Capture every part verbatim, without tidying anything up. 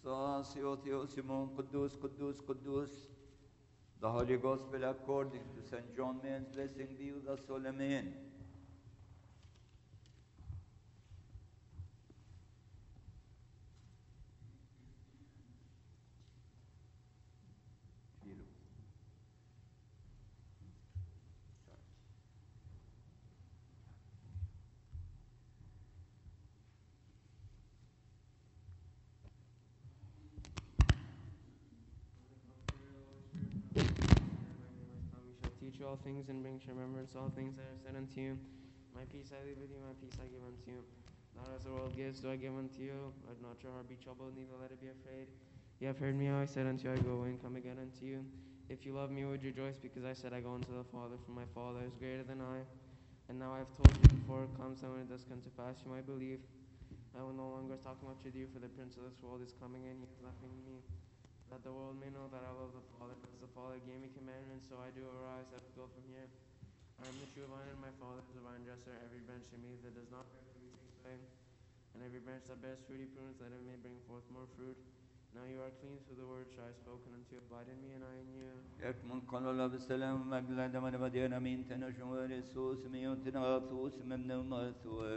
Theos, Simon, Kudus, Kudus, Kudus. The Holy Gospel according to Saint John, man's blessing be with us all, amen. All things and bring to remembrance all things that are said unto you. My peace I leave with you, my peace I give unto you. Not as the world gives do I give unto you. Let not your heart be troubled, neither let it be afraid. You have heard me how I said unto you, I go away and come again unto you. If you love me, would you rejoice, because I said I go unto the Father, for my Father is greater than I. And now I have told you before it comes, and when it does come to pass, you might believe. I will no longer talk much with you, for the prince of this world is coming in, he is nothing in me. That the world may know that I love the Father, because the Father gave me commandments, so I do arise, I will go from here. I am the true vine, and my Father is the vine dresser. Every branch in me that does not bear fruit, he takes away, and every branch that bears fruit, he prunes, that it may bring forth more fruit. Now you are clean through the word which I have spoken unto you. Abide in me, and I in you. يكمن قال الله بالسلام مجلد من بدينا من تنجم رسوس ميوتنا ثوس من المثوب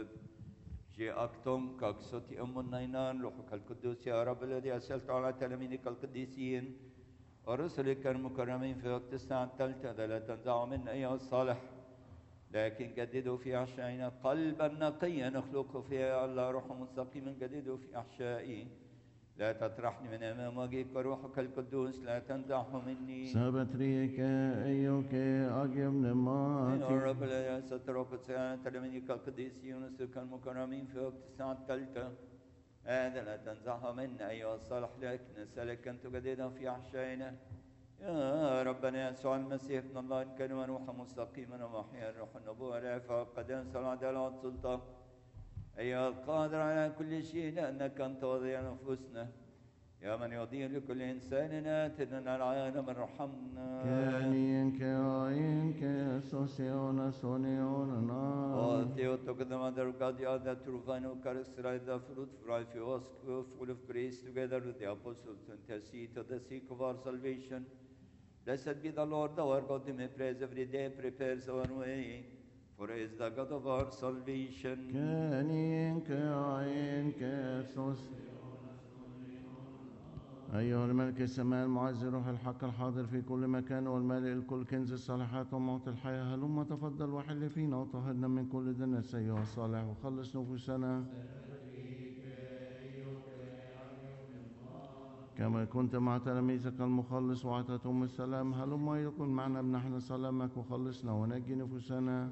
جاءكتم كاكسوتي أم النينان روحك القدوس يا رب الذي أرسلت على تلاميذك القديسين ورسلك المكرمين في وقت الساعة الثالثة لا تنزعوا منا أيها الصالح لكن جددوا في أحشائنا قلبا نقيا نخلقه فيها الله روح مستقيما جددوا في أحشائي لا تطرحني من أمام وجهك وروحك القدوس لا تنزعه مني سبتريك أيوك أجب نماتي يا رب لا سترك سيانة تلاميذك القديسين ورسلك المكرمين في وقت الساعة الثالثة هذا لا تنزعه منا أيها الصالح لكن نسألك أن تجددها في أحشائنا يا ربنا يسوع المسيح ابن الله إن كان روحا مستقيما ومحيا روح النبوة العفة والقداسة والعدالة والسلطة أيها القادر على كل شيء لأنك أنت وضيع نفوسنا يا من يضيع لكل إنسان آتنا العالم ارحمنا كانين كاين كاسوسيون سونيون Oh, نار Theo, the mother of God, the other true vine who characterized the fruit for life, you ask, full of grace, together with the apostles, to intercede to the sake of our salvation. Blessed be the Lord, our God, whom we praise every day, prepares our way, for He is the God of our salvation. كانين كاين كاسوس أيها الملك السماء المعز روح الحق الحاضر في كل مكان والمالئ الكل كنز الصالحات ومعطي الحياة هلما تفضل وحل فينا وطهرنا من كل دنس أيها الصالح وخلص نفوسنا كما كنت مع تلاميذك المخلص وأعطيتهم السلام هلما يكن معنا بنحن سلامك وخلصنا ونجي نفوسنا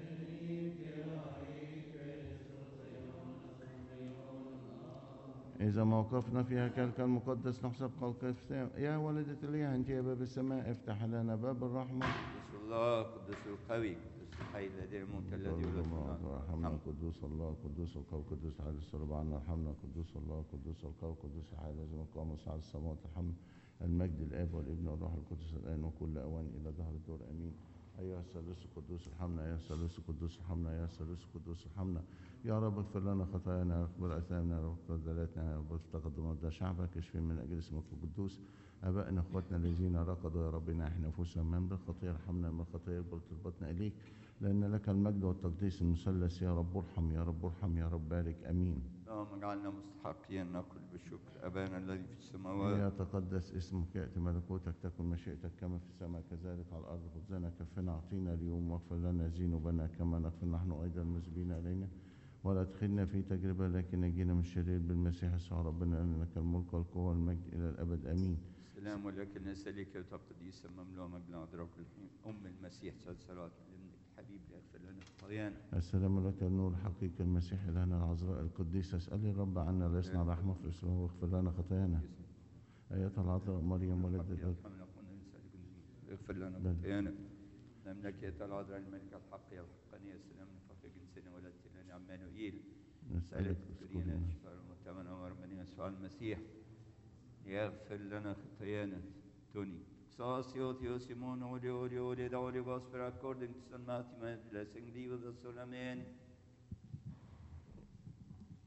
إذا موقفنا في هيكلك المقدس نحسب خلق يا ولدة الإله أنت يا باب السماء افتح لنا باب الرحمة قدس الله قدس القوي قدس الحي الذي يموت الذي يولد ارحمنا قدوس الله قدوس القوي قدوس حي الصلب عنا ارحمنا قدوس الله قدوس القوي قدوس الحي الذي مقام على السماوات ارحمنا المجد الآب والابن والروح القدس الآن وكل أوان إلى ظهر الدور آمين أيها الثالوث القدوس ارحمنا أيها الثالوث القدوس ارحمنا أيها الثالوث القدوس ارحمنا يا رب اغفر لنا خطايانا واغفر أثامنا واغفر ذلاتنا يا رب تقدم رضا شعبك اشفي من أجل اسمك القدوس أبائنا اخواتنا الذين رقدوا يا رب ناحي نفوسنا من بالخطية ارحمنا من الخطية اقبل طلبتنا إليك لأن لك المجد والتقديس المثلث يا رب ارحم يا رب ارحم يا رب بارك أمين اللهم اجعلنا مستحقين نقول بالشكر أبانا الذي في السماوات يتقدس اسمك يأتي ملكوتك تكن مشيئتك كما في السماء كذلك على الأرض خبزنا كفنا أعطينا اليوم واغفر لنا ذنوبنا كما نغفر نحن أيضا المذنبين علينا ولا تدخلنا في تجربة لكن نجينا من الشرير بالمسيح يسوع ربنا لأن لك الملك والقوة والمجد إلى الأبد آمين. السلام ولكن نسألك يا قديسة مملوء مجد عذراء كل حين أم المسيح صلوات لابنك الحبيب ليغفر لنا خطايانا. السلام لك النور حقيقة المسيح إلهنا العذراء القديسة اسألي الرب عنا لا يصنع رحمة في اسمه واغفر لنا خطايانا. أيتها العذراء مريم ولدت اغفر لنا خطايانا. نملك يا العذراء الملكة الحق يا الحقانية السلام لفخر جنسنا ولدت لنا عمانوئيل. نسألك ترينا الشفاء المؤتمن وربنا يسوع المسيح يغفر لنا خطايانا. Tony. Excelsior, Theo, Simon, Holy, Holy, Holy, the Holy Gospel according to Saint Matthew, my blessing be with us all, amen.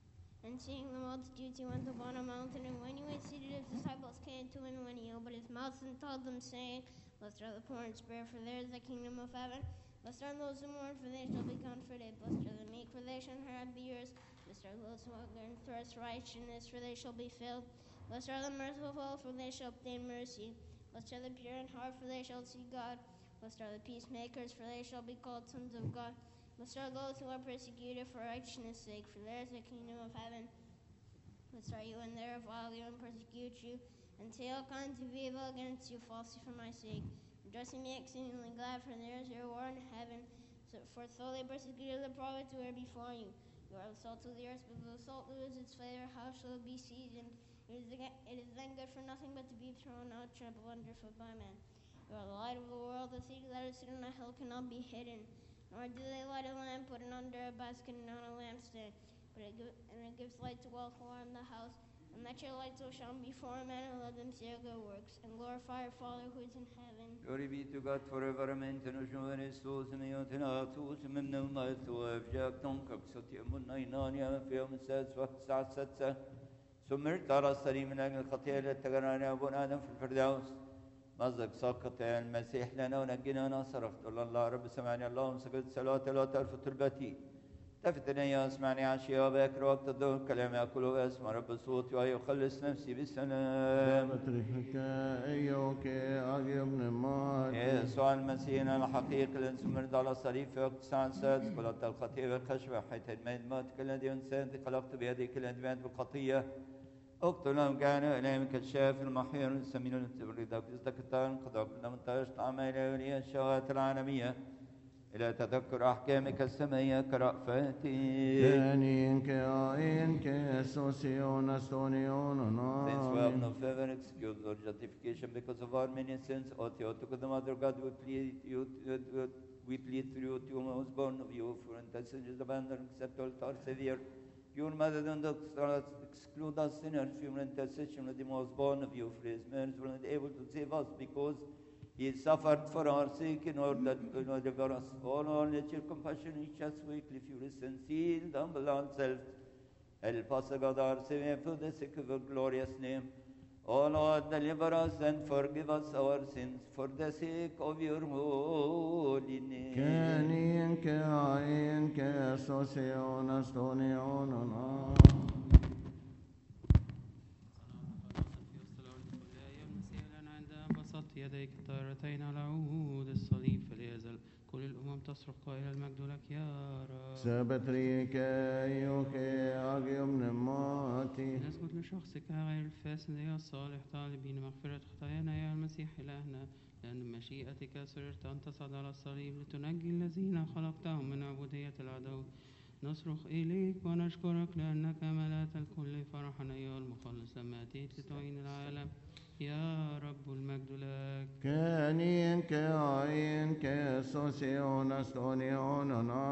And seeing the multitudes, he went up on a mountain, and when he was seated, his disciples came to him, and when he opened his mouth and told them, saying, Blessed are the poor in spirit, for theirs is the kingdom of heaven. Blessed are those who mourn, for they shall be comforted. Blessed are the meek, for they shall inherit the earth. Blessed are those who hunger and thirst righteousness, for they shall be filled. Blessed are the merciful, for they shall obtain mercy. Blessed are the pure in heart, for they shall see God. Blessed are the peacemakers, for they shall be called sons of God. Blessed are those who are persecuted for righteousness' sake, for theirs is the kingdom of heaven. Blessed are you when they revile you and persecute you, and say all kinds of evil against you falsely for my sake. Rejoice and be exceedingly glad, for there is your reward in heaven. So, for so they persecuted the prophets who were before you. You are the salt of the earth, but if the salt lose its flavor, how shall it be seasoned? It is, again, it is then good for nothing but to be thrown out, trampled underfoot by men. You are the light of the world. The city that is set on a hill cannot be hidden. Nor do they light a lamp, put it under a basket and on a lampstand, but it give, and it gives light to all who are in the house. And let your light so shine before men, and let them see your good works, and glorify your Father who is in heaven. Glory be to God forever, amen. تنشون رسوس ميوتنا توس من نوم ثواب جاك تنكك ستي من نينانيا في يوم السادس وقت الساعة السادسة سمرت على الصليب من أجل الخطيئة التي تجراني أبونا آدم في الفردوس مزق سقط المسيح لنا ونجينا صرفت الله رب سمعني اللهم سجدت صلاة لا ترفض تربتي تفتني يا اسمعني عشيا باكر وقت الظهر كلام يأكله اسمع رب صوتي ويخلص نفسي بالسلام بتركك أيوك أجيب نمار يسوع المسيح الحقيقي الذي سمرت على الصليب في وقت الساعة السادس قلت الخطيئة والخشبة حيث الميت موتك الذي انسان خلقت بيديك الأدمات بالخطية اقتلهم كان إليك الشاف المحير السمين التبريد ازدكتان قضاء كل من تشت عمال ولي الشهوات العالمية إلى تذكر أحكامك السمية كرأفتي. Tenin que ain que association astonion Since we have on no further excuse or justification because of our many sins, O Theotokos, the Mother of God, we plead, you, you, you, we plead through you, to whom was born of you, for intercession abandon, accept all our Savior. Your Mother, don't exclude us sinners from intercession with him who was born of you, for his mercy was able to save us, because he suffered for our sake in order that we may deliver us. Oh Lord, let your compassion reach us weekly, if you listen, seal, humble ourselves. Help us, O God, our Savior, for the sake of your glorious name. O Lord, deliver us and forgive us our sins, for the sake of your holy name. Tenin que ain que association astonion on يديك الطائرتين على عود الصليب فليزل كل الأمم تصرخ قائلا المجد لك يا رب. سبتريك أيوك أجيب نماتي نسجد لشخصك غير الفاسد يا الصالح طالبين مغفرة خطايانا يا المسيح إلهنا لأن مشيئتك سررت أن تصعد على الصليب لتنجي الذين خلقتهم من عبودية العدو. نصرخ إليك ونشكرك لأنك ملأت الكل فرحا أيها المخلص لما أتيت لتعين العالم يا رب المجد لك. كانين كعين كأسوسيون أستونيون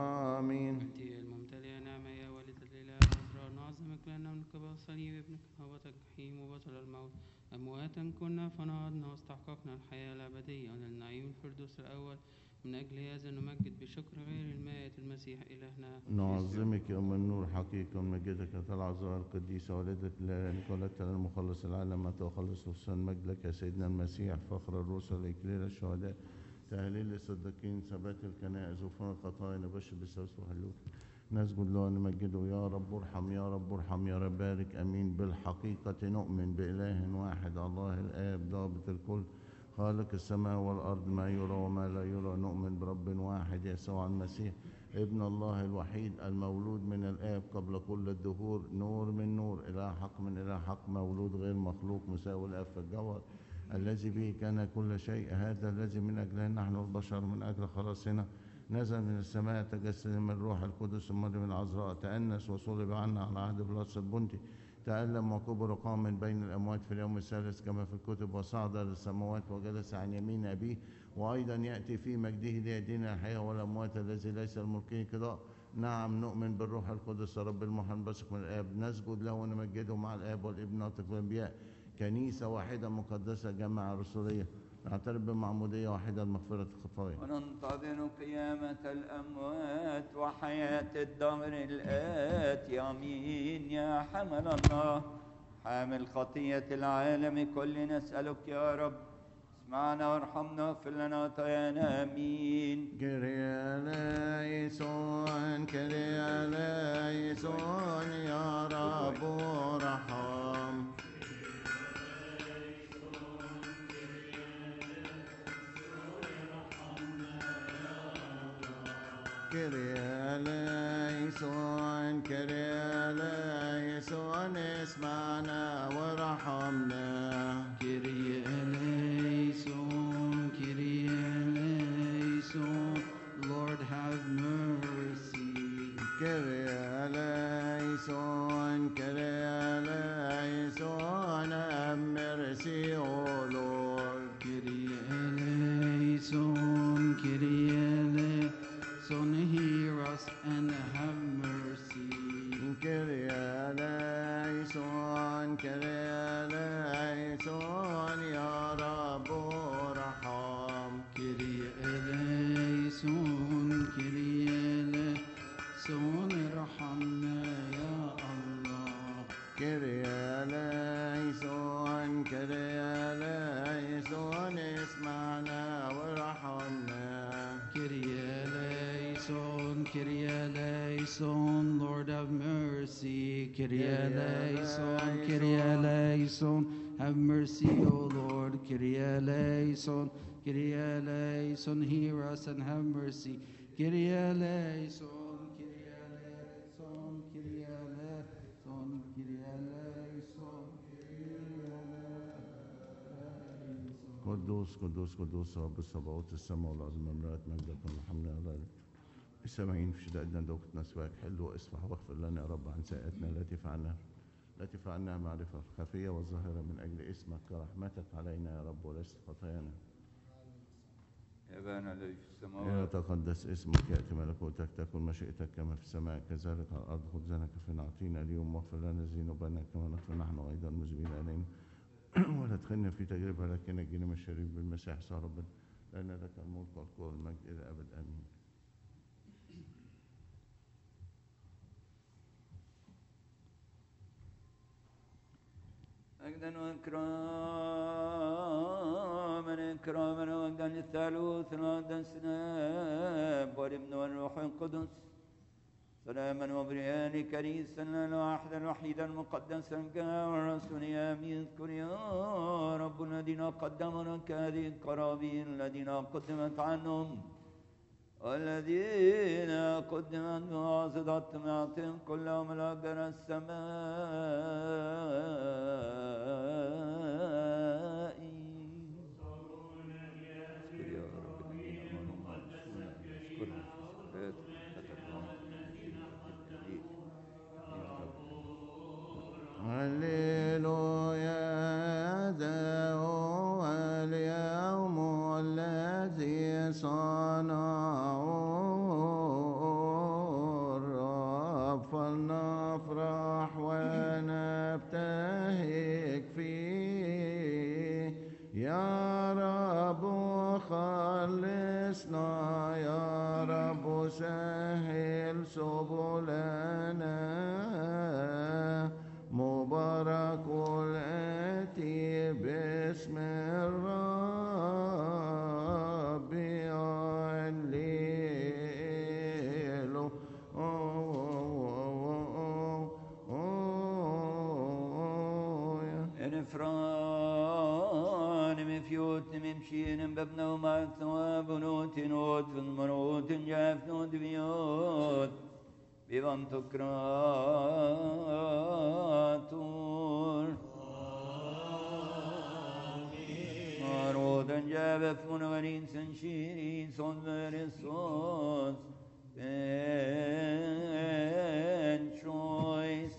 آمين. أنت الممتلئة نعمة يا والدة الإله العذراء نعظمك لأن من قبل صليب ابنك هبط الجحيم وبطل الموت أمواتا كنا فنهضنا واستحققنا الحياة الأبدية وللنعيم الفردوس الأول. من أجل هذا نمجد بشكر غير المائت المسيح إلهنا. نعظمك يا أم النور حقيقة ونمجدك يا العذراء القديسة والدة الله لأنك ولدت لنا المخلص العالم متى وخلص نفسا مجد لك يا سيدنا المسيح فخر الرسل إكليل الشهداء تهليل الصديقين ثبات الكنائس غفران الخطايا نبشر بالثالوث وحلول. نسجد له ونمجده يا رب ارحم يا رب ارحم يا رب بارك أمين. بالحقيقة نؤمن بإله واحد الله الآب ضابط الكل خالق السماء والأرض ما يرى وما لا يرى. نؤمن برب واحد يسوع المسيح ابن الله الوحيد المولود من الآب قبل كل الدهور نور من نور إله حق من إله حق مولود غير مخلوق مساوي الآب في الجوهر الذي به كان كل شيء. هذا الذي من أجله نحن البشر من أجل خلاصنا نزل من السماء تجسد من الروح القدس مريم العذراء تأنس وصلب عنا على عهد بلاطس البنطي تألم وكبر وقام من بين الأموات في اليوم الثالث كما في الكتب وصعد للسماوات وجلس عن يمين أبيه وأيضا يأتي في مجده ليدين الحياة والأموات الذي ليس الملكين قضاء. نعم نؤمن بالروح القدس رب المحن بثق من الآب نسجد له ونمجده مع الآب والابن ناطق بالأنبياء كنيسة واحدة مقدسة جامعة رسولية نعترف بمعمودية واحدة لمغفرة الخطايا. وننتظر قيامة الأموات وحياة الدهر الآتي. آمين. يا حمل الله حامل خطية العالم كل، نسألك يا رب اسمعنا وارحمنا واغفر لنا خطايانا. آمين. كريا ليسون كريا ليسون يا رب ارحم. كريا ليسون كريا ليسون اسمعنا وارحمنا. كريا ليسون كريا ليسون Lord have mercy. كريا ليسون كريا ليسون have mercy O Lord. كريا ليسون كريا ليسون hear us and have mercy. كريا ليسون كريا ليسون يا رب ارحم. كريا ليسون كريا ليسون ارحمنا يا الله. كريا ليسون كريا ليسون اسمعنا وارحمنا. كريا ليسون كريا ليسون Lord have mercy. كريا ليسون كريا ليسون have mercy O Lord. كريا ليسون كريا ليسون hear us and have mercy. كريا ليسون كريا ليسون كريا ليسون كريا ليسون قدوس قدوس قدوس رب الصباوت، السماء والارض مملوءات مجدك ونحمنا يا رب. السامعين في شدائدنا دوقتنا سواك، حل واصفح واغفر لنا يا رب عن سيئاتنا التي فعلناها التي فعلناها معرفة الخفية والظاهرة من أجل اسمك، كرحمتك علينا يا رب وليس خطايانا. يا أبانا الذي في السماوات يتقدس اسمك، يأتي ملكوتك، تكن مشيئتك كما في السماء كذلك على الأرض. خبزنا كفنا أعطينا اليوم، واغفر لنا ذنوبنا كما نغفر نحن أيضا المذنبين إلينا، ولا تدخلنا في تجربة لكن نجينا من الشرير بالمسيح يسوع ربنا، لأن لك الملك والقوة والمجد إلى الأبد آمين. مجدا واكراما اكراما ومجدا للثالوث ومجدا السناب والابن والروح القدس، سلاما وبريان كنيسة الواحدة الوحيدة المقدسة الجامعة والرسولية. اذكر يا رب الذين قدموا لك هذه القرابين الذين قدمت عنهم والذين قدمت بواسطة معطهم كلهم الأجر السمائي. اذكر يا رب الذين آمنوا وعملوا اشكرهم في الصلاة هللويا، ذا هو اليوم الذي صنعه الرب، فلنفرح ونبتهج فيه. يا رب خلصنا، يا رب سهل سبلنا، مبارك الآتي باسم الرب. هللويا. انفران مفيوت ممشين ببنا ومع ثواب نوت نوت في المروت جاف نوت بيوت بيبان تكراتور مارودا جاب فنورين سنشيري صدر الصوص بين شويس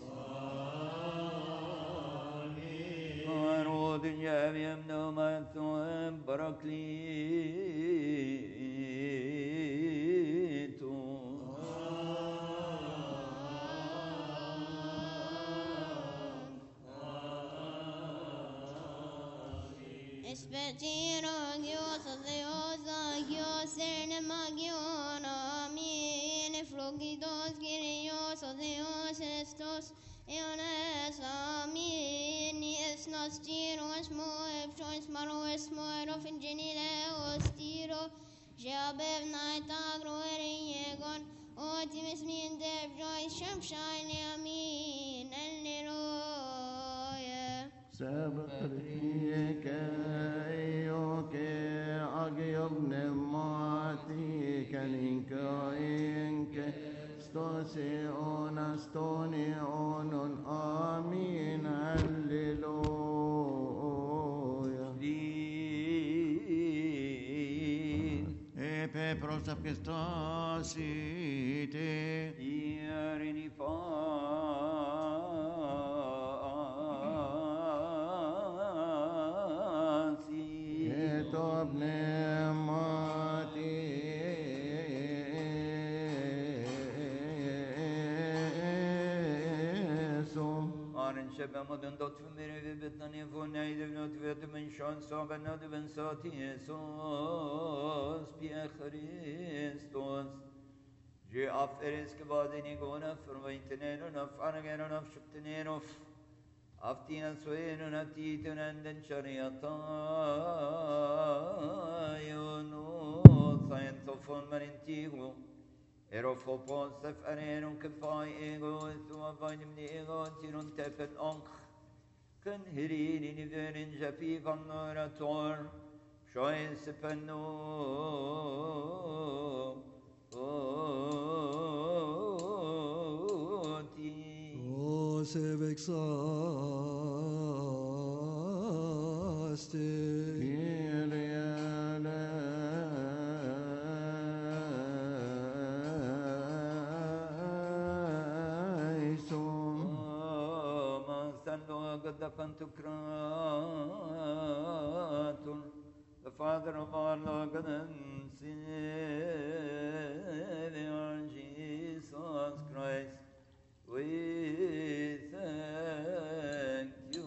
مارود جاب يمنو مثوب براكليتو Espetiro Dios Dios Dios Ernemagiono Amin Eflogidos Kyrios Dios Estos Eones Amin Es Nostiro Esmo Efchois Maro Esmo Erof Ingenile Ostiro Jabev Naitagro Eriegon Otimis Min Dev Joy Shamshine Amin Elneroye سبقريك ايوك اغيب نماتي كنينك ستوسي اونستوني اونون امين هللويا Din Epe prosap Christosite Irini Fasi Etob nemati Esum Arın şebe modun dot fümeri ve betani fonaydı ve not ve tümen şan sabana de ben sati Sos piye Christos Je aferes ke badeni gona fırvaytenen naf anagena naf şüptenen of Aftina soyenu natitun anden şariyatayonu sayen tofon marintigo Erofopon sef arenun kefay ego Thua vaynim ni ego tirun tefet onk Kın hirini niverin japi vannorator Şoyen sepenno Oti O sevexaste قد كنت كراتون the Father of our Lord God and Savior Jesus Christ, we thank you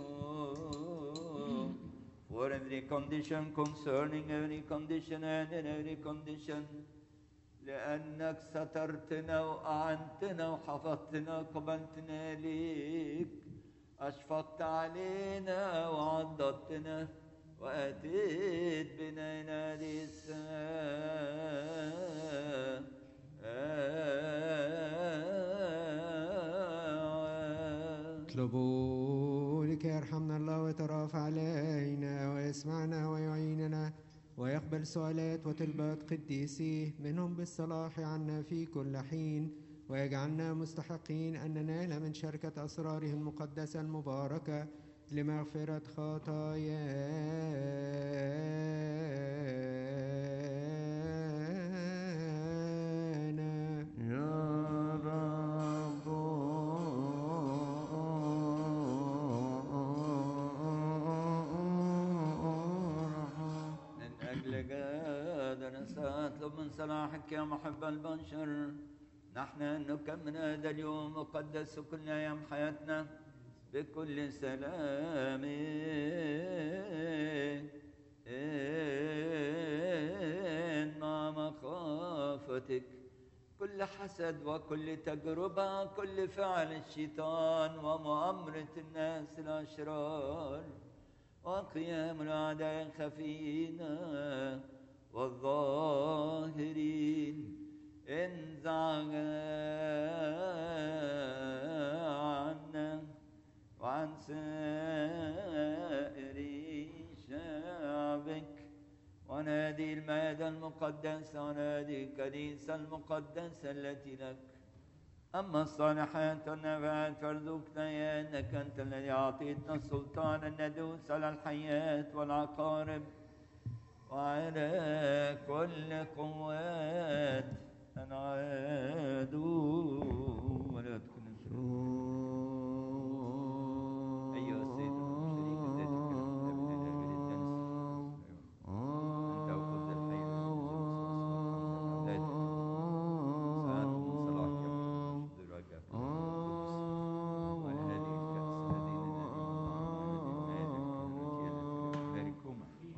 for every condition concerning every condition and in every condition لأنك سترتنا وأعنتنا وحفظتنا قبلتنا ليك أشفقت علينا وعضدتنا وأتيت بنا إلى هذه الساعة اطلبوا لكي يرحمنا الله ويترافع علينا ويسمعنا ويعيننا ويقبل سؤالات وطلبات قديسيه منهم بالصلاح عنا في كل حين ويجعلنا مستحقين أن ننال من شركة أسراره المقدسة المباركة لمغفرة خطايانا يا رب من أجل هذا نستطلب من صلاحك يا محب البشر نحن نكمل هذا اليوم مقدس كل أيام حياتنا بكل سلام مع مخافتك كل حسد وكل تجربة كل فعل الشيطان ومؤامرة الناس الأشرار وقيام الأعداء الخفيين والظاهرين انزع عنا وعن سائر شعبك ونادي المائدة المقدسة ونادي الكنيسة المقدسة التي لك أما الصالحات والنافعات فارزقنا يا أنك أنت الذي أعطيتنا السلطان أن ندوس على الحياة والعقارب وعلى كل قوات العدو ولا تكن أيها السيد المشترك ذاتك أنت وخذ الحي ساعتكم صلاحك ذراك وعلى هذه الكأس هذه لنا باركوما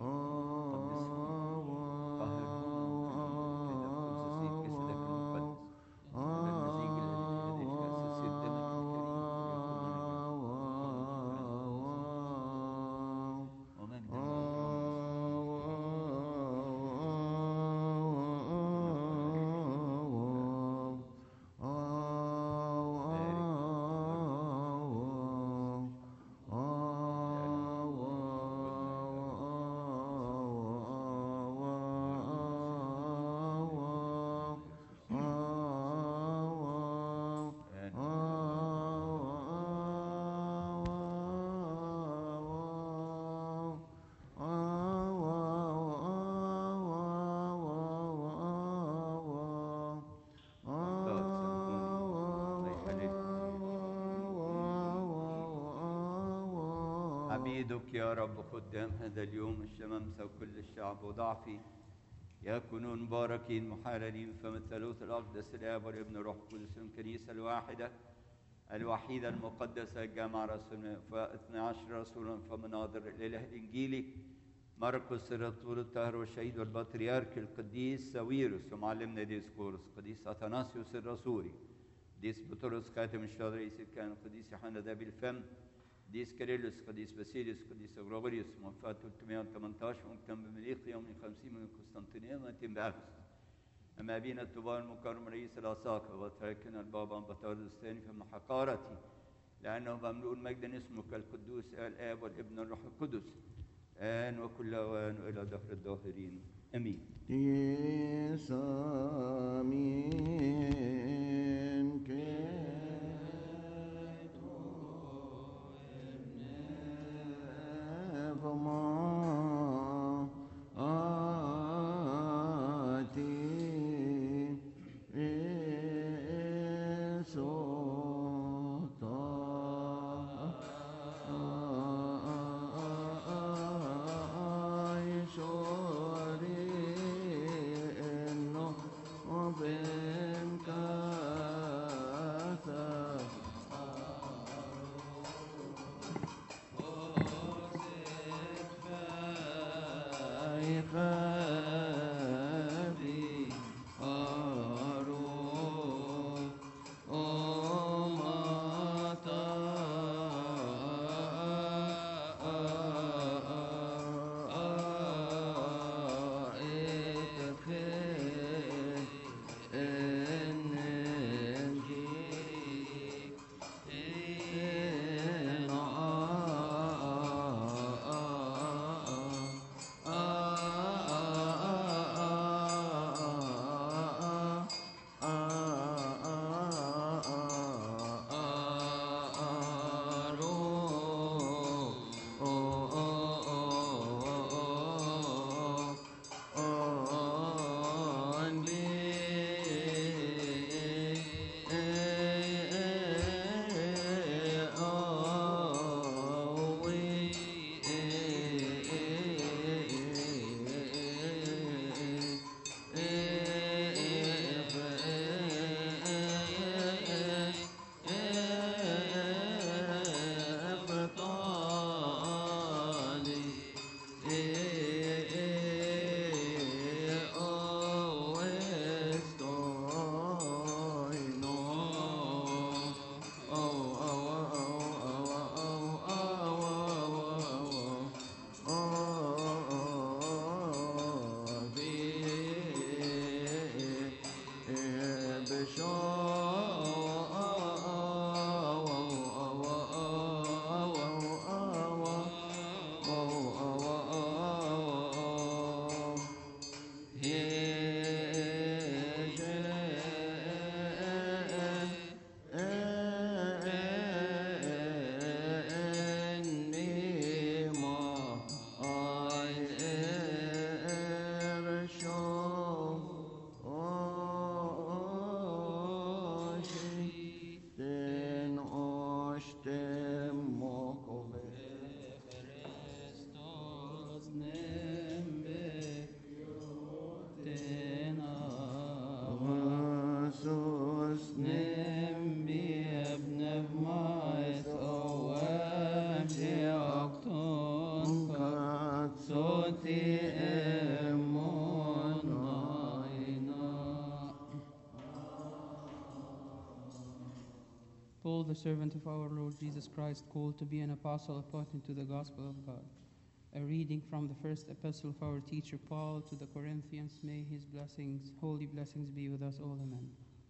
نعيدك يا رب خدام هذا اليوم الشمامسة وكل الشعب وضعفي يكونون مباركين محررين فمن الثالوث الأقدس الآب والابن والروح القدس الكنيسة الواحدة الوحيدة المقدسة الجامعة رسول فاثنى عشر رسولا فمناظر الإله الإنجيلي مرقس الرسول الطاهر والشهيد والبطريرك القديس ساويرس ومعلمنا ديسكورس قديس أثناسيوس الرسولي قديس بطرس خاتم الشهداء رئيس الكهنة قديس يوحنا ذهبي الفم قديس كيرلس قديس باسيليوس قديس غريغوريوس موفاة ثلاثمائة وثمانية عشر مكتم بمليق يوم خمسين من قسطنطينية ماتم بأفسس أما أبينا الطوبان المكرم رئيس الأساقفة وتركنا البابا بطارس الثاني في محقارتي لأنه مملوء مجدا اسمك القدوس الآب والابن والروح القدس الآن وكل أوان وإلى دهر الداهرين آمين. Paul, the servant of our Lord Jesus Christ, called to be an apostle according to the gospel of God. A reading from the first epistle of our teacher Paul to the Corinthians. May his blessings, holy blessings, be with us all. Amen.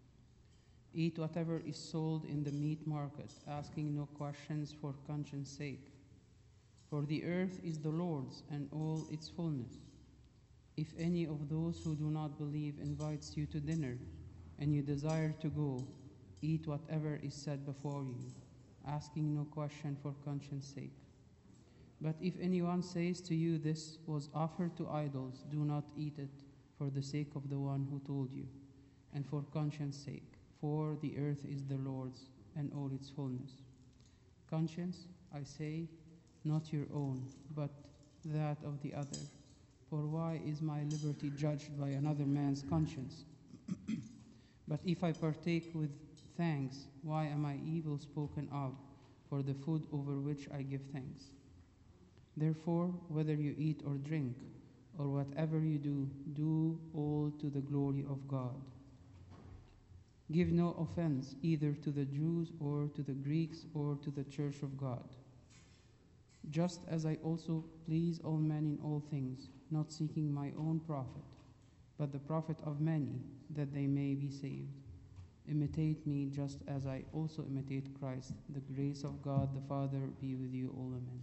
Eat whatever is sold in the meat market, asking no questions for conscience sake. For the earth is the Lord's and all its fullness. If any of those who do not believe invites you to dinner, and you desire to go, eat whatever is set before you, asking no question for conscience sake. But if anyone says to you, this was offered to idols, do not eat it for the sake of the one who told you, and for conscience sake, for the earth is the Lord's and all its fullness. Conscience, I say, not your own, but that of the other. For why is my liberty judged by another man's conscience? But if I partake with thanks, why am I evil spoken of for the food over which I give thanks? Therefore, whether you eat or drink, or whatever you do, do all to the glory of God. Give no offense either to the Jews or to the Greeks or to the church of God. Just as I also please all men in all things, not seeking my own profit, but the profit of many, that they may be saved. Imitate me just as I also imitate Christ. The grace of God the Father be with you all. Amen.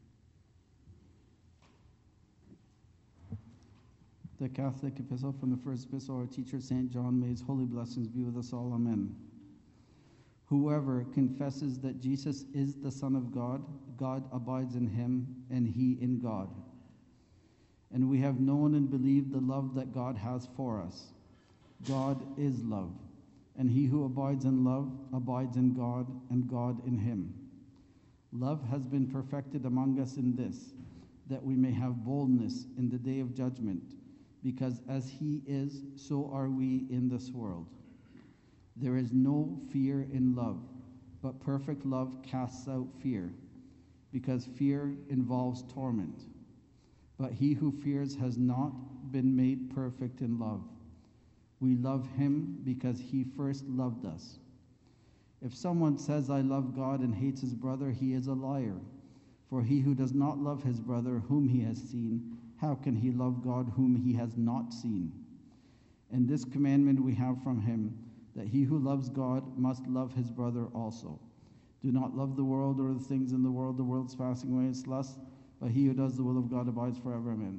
The Catholic Epistle from the First Epistle of our teacher Saint John, may his holy blessings be with us all. Amen. Whoever confesses that Jesus is the Son of God, God abides in him, and he in God. And we have known and believed the love that God has for us. God is love, and he who abides in love abides in God, and God in him. Love has been perfected among us in this, that we may have boldness in the day of judgment, because as he is, so are we in this world. There is no fear in love, but perfect love casts out fear, because fear involves torment. But he who fears has not been made perfect in love. We love him because he first loved us. If someone says, I love God, and hates his brother, he is a liar. For he who does not love his brother whom he has seen, how can he love God whom he has not seen? And this commandment we have from him, that he who loves God must love his brother also. Do not love the world or the things in the world. The world is passing away in its lust, but he who does the will of God abides forever. Amen.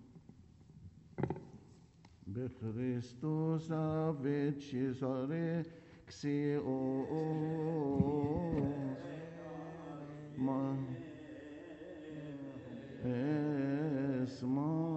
Christus avichisare xios ma esma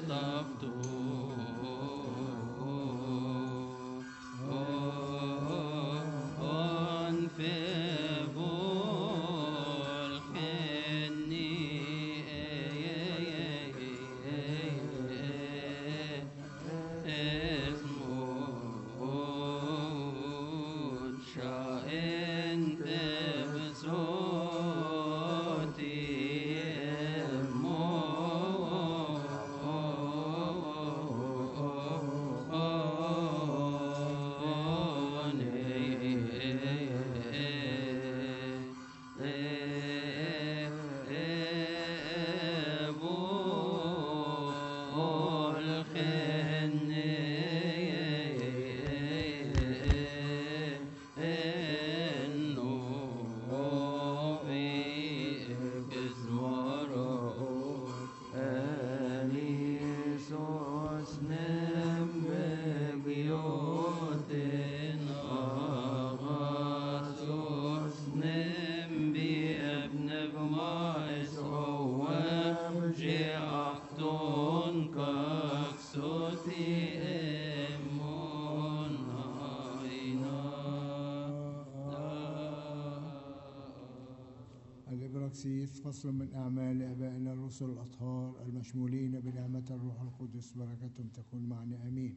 الإبراكسيس فصل من أعمال آبائنا الرسل الأطهار المشمولين بنعمة الروح القدس، بركتهم تكون معنا آمين.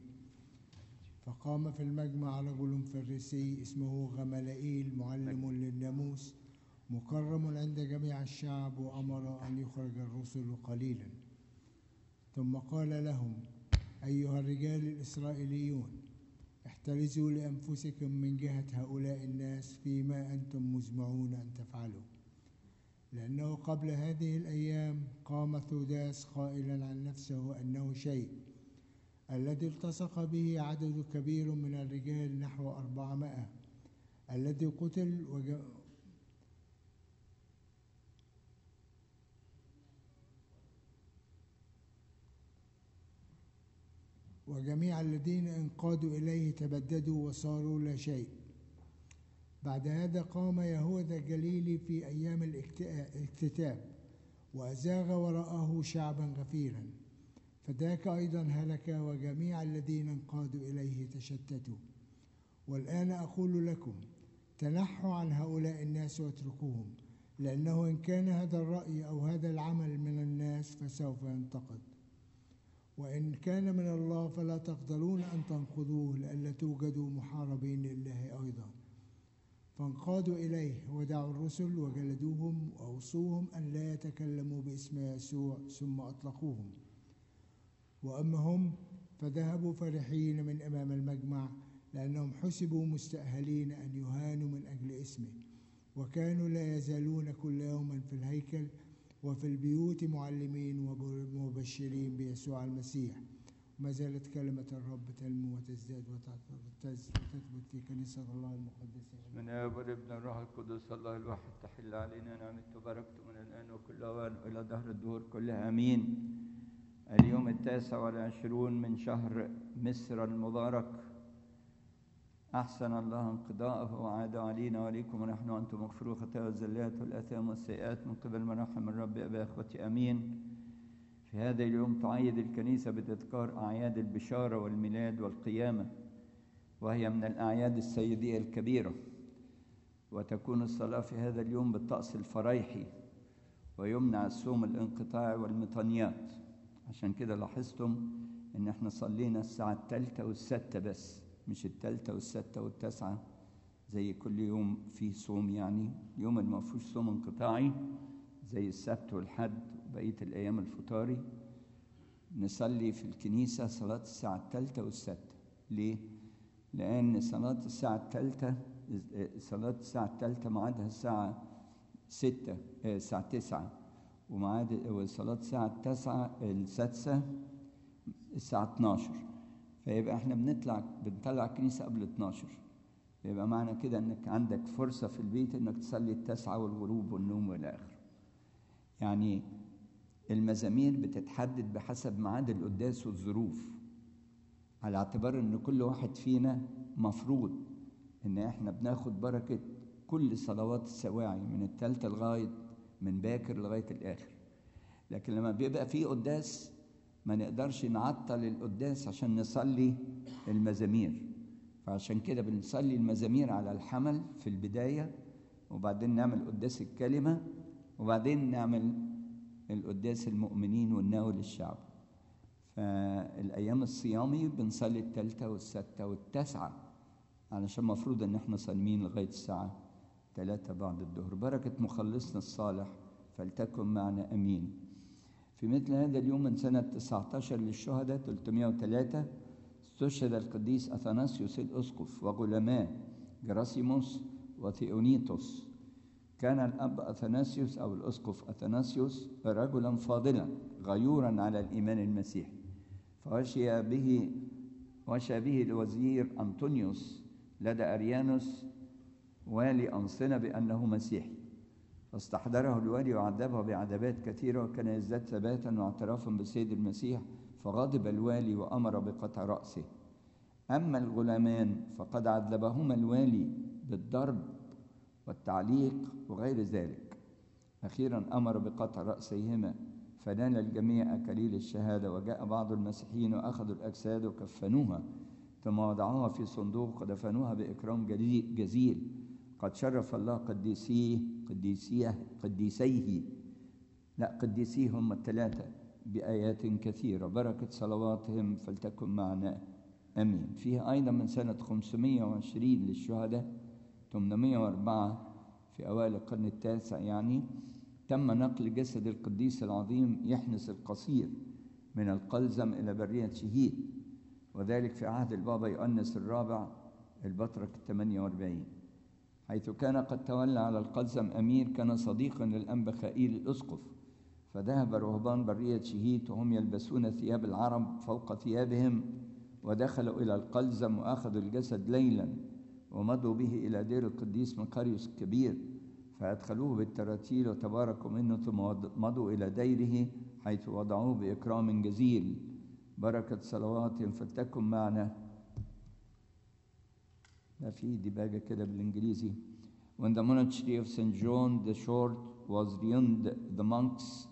فقام في المجمع رجل فريسي اسمه غملائيل معلم للناموس مكرم عند جميع الشعب، وأمر أن يخرج الرسل قليلا. ثم قال لهم: أيها الرجال الإسرائيليون، احترزوا لأنفسكم من جهة هؤلاء الناس فيما أنتم مزمعون أن تفعلوا، لأنه قبل هذه الأيام قام ثوداس قائلا عن نفسه أنه شيء، الذي التصق به عدد كبير من الرجال نحو أربعمائة، الذي قتل وج... وجميع الذين انقادوا إليه تبددوا وصاروا لا شيء. بعد هذا قام يهوذا الجليلي في أيام الاكتتاب وأزاغ وراءه شعبا غفيرا، فذاك أيضا هلك، وجميع الذين انقادوا إليه تشتتوا. والآن أقول لكم: تنحوا عن هؤلاء الناس واتركوهم، لأنه إن كان هذا الرأي أو هذا العمل من الناس فسوف ينتقد، وإن كان من الله فلا تقدرون أن تنقضوه، لئلا توجدوا محاربين لله أيضا. فانقادوا إليه ودعوا الرسل وجلدوهم وأوصوهم أن لا يتكلموا باسم يسوع، ثم أطلقوهم. وأما هم فذهبوا فرحين من أمام المجمع، لأنهم حسبوا مستأهلين أن يهانوا من أجل اسمه، وكانوا لا يزالون كل يوم في الهيكل وفي البيوت معلمين ومبشرين بيسوع المسيح. وما زالت كلمة الرب تنمو وتزداد وتثبت في كنيسة الله المقدسة. من آب والابن الروح القدس الله الواحد تحل علينا نعمته وبركته من الآن وكل أوان وإلى دهر الدهور كلها آمين. اليوم التاسع والعشرون من شهر مصر المبارك، أحسن الله انقضاءه وعاد علينا وعليكم ونحن أنتم مغفور خطايا والزلات والآثام والسيئات من قبل مراحم الرب أبا إخوتي آمين. في هذا اليوم تعيد الكنيسة بتذكار أعياد البشارة والميلاد والقيامة، وهي من الأعياد السيدية الكبيرة، وتكون الصلاة في هذا اليوم بالطقس الفريحي، ويمنع الصوم الانقطاعي والمطانيات. عشان كده لاحظتم إن احنا صلينا الساعة الثالثة والستة بس، مش الثالثة والستة والتسعة زي كل يوم فيه صوم. يعني يوم اللي ما فيهوش صوم انقطاعي زي السبت والحد وبقية الأيام الفطاري نصلي في الكنيسة صلاة الساعة الثالثة والستة. ليه؟ لأن صلاة الساعة الثالثة صلاة الساعة الثالثة ميعادها الساعة ستة الساعة تسعة، وميعاد وصلاة الساعة التاسعة السادسة الساعة اتناشر، فيبقى احنا بنطلع بنطلع الكنيسة قبل اتناشر، فيبقى معنى كده انك عندك فرصة في البيت انك تصلي التاسعة والغروب والنوم والى اخره. يعني المزامير بتتحدد بحسب ميعاد القداس والظروف، على اعتبار ان كل واحد فينا مفروض ان احنا بناخد بركة كل صلوات السواعي من الثالثة لغاية من باكر لغاية الاخر. لكن لما بيبقى فيه قداس ما نقدرش نعطل القداس عشان نصلي المزامير، فعشان كده بنصلي المزامير على الحمل في البداية، وبعدين نعمل قداس الكلمة، وبعدين نعمل القداس المؤمنين والناول للشعب. فالأيام الصيامي بنصلي الثالثة والستة والتاسعة، علشان مفروض إن احنا صايمين لغاية الساعة ثلاثة بعد الظهر. بركة مخلصنا الصالح فلتكن معنا أمين. في مثل هذا اليوم من سنة تسعة عشر للشهداء ثلاثمائة وثلاثة استشهد القديس أثناسيوس الأسقف وغلماه جراسيموس وثيونيتوس. كان الأب أثناسيوس أو الأسقف أثناسيوس رجلا فاضلا غيورا على الإيمان المسيحي، فوشي به وشى به الوزير أنطونيوس لدى أريانوس والي أنصنة بأنه مسيحي، فاستحضره الوالي وعذبه بعذابات كثيرة، وكان يزداد ثباتا واعترافا بالسيد المسيح، فغضب الوالي وأمر بقطع رأسه. أما الغلامان فقد عذبهما الوالي بالضرب والتعليق وغير ذلك. أخيرا أمر بقطع رأسيهما، فنال الجميع أكاليل الشهادة. وجاء بعض المسيحيين وأخذوا الأجساد وكفنوها، ثم وضعوها في صندوق ودفنوها بإكرام جزيل. قد شرف الله قديسيه قديسيه قديسيه لا قديسيه هم الثلاثة بآيات كثيرة، بركة صلواتهم فلتكن معنا أمين. فيها أيضا من سنة خمسمائة وعشرين للشهداء ثمانمائة وأربعة في أوائل القرن التاسع يعني، تم نقل جسد القديس العظيم يحنس القصير من القلزم إلى برية شهيد، وذلك في عهد البابا يؤنس الرابع البطرك الثمانية وأربعين، حيث كان قد تولى على القلزم أمير كان صديقا للأنبا خائيل الأسقف. فذهب رهبان برية شهيد وهم يلبسون ثياب العرب فوق ثيابهم، ودخلوا إلى القلزم وأخذوا الجسد ليلا ومضوا به إلى دير القديس مقاريوس الكبير، فأدخلوه بالتراتيل وتباركوا منه، ثم مضوا إلى ديره حيث وضعوه بإكرام جزيل. بركة صلواتهم فلتكن معنا. ما في ديباجة كده بالإنجليزي. When the monastery of Saint John the Short was ruined, the monks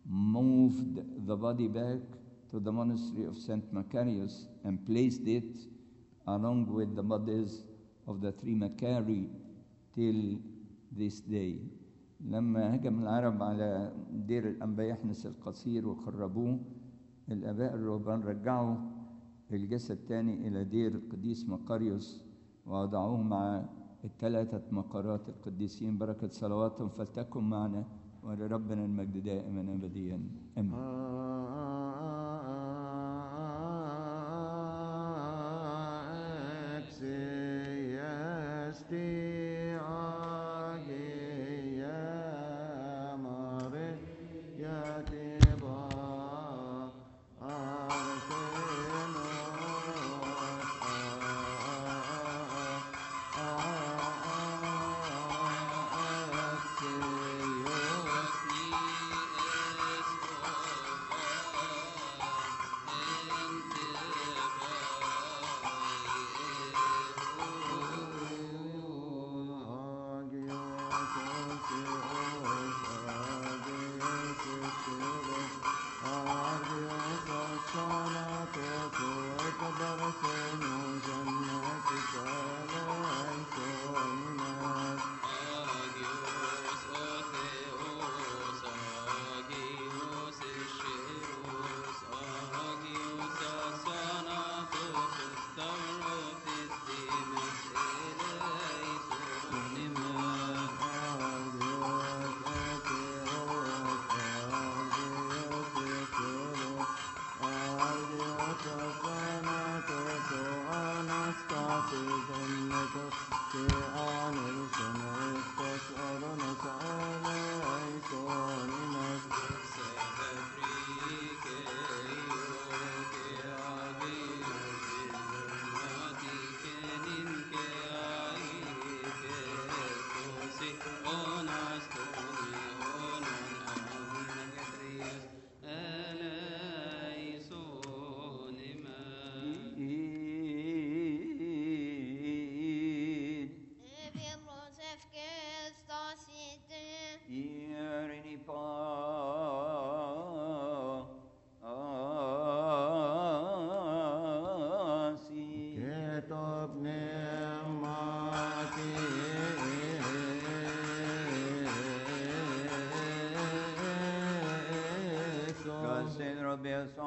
moved the body back to the monastery of Saint Macarius and placed it along with the bodies of the three Macari till this day. لما هجم العرب على دير الأنبا يحنس القصير وخربوه، الآباء الرهبان رجعوا الجسد تاني إلى دير القديس مقاريوس ووضعوه مع الثلاثة مقارات القديسين. بركة صلواتهم فلتكن معنا، ولربنا المجد دائما أبديا آمين. Sana to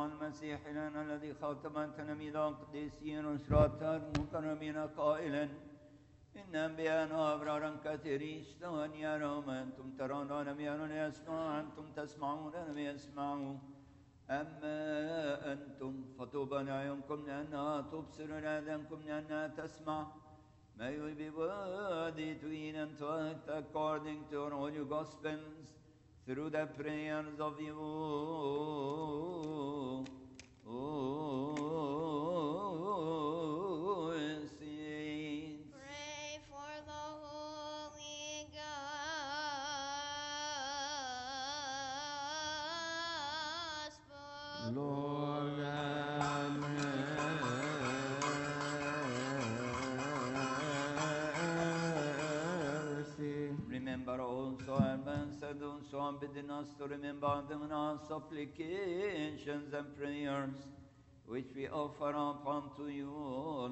المسيح لنا الذي خاطب تلاميذ القديسين وسراتا المكرمين قائلا إن أنبياءنا أبرارا كثيرين اشتهوا أن يروا ما أنتم ترون ولم يروا ليسمعوا أنتم تسمعون ولم يسمعوا أما أنتم فطوبى لأعينكم لأنها تبصر لآذانكم لأنها تسمع. May we be worthy to eat and to act according to your holy Gospels through the prayers of you. Oh, saints. Pray for the Holy Gospel. Lord, have mercy. Remember also our those who have bidden us to remember them in our supplications and prayers, which we offer up unto you, O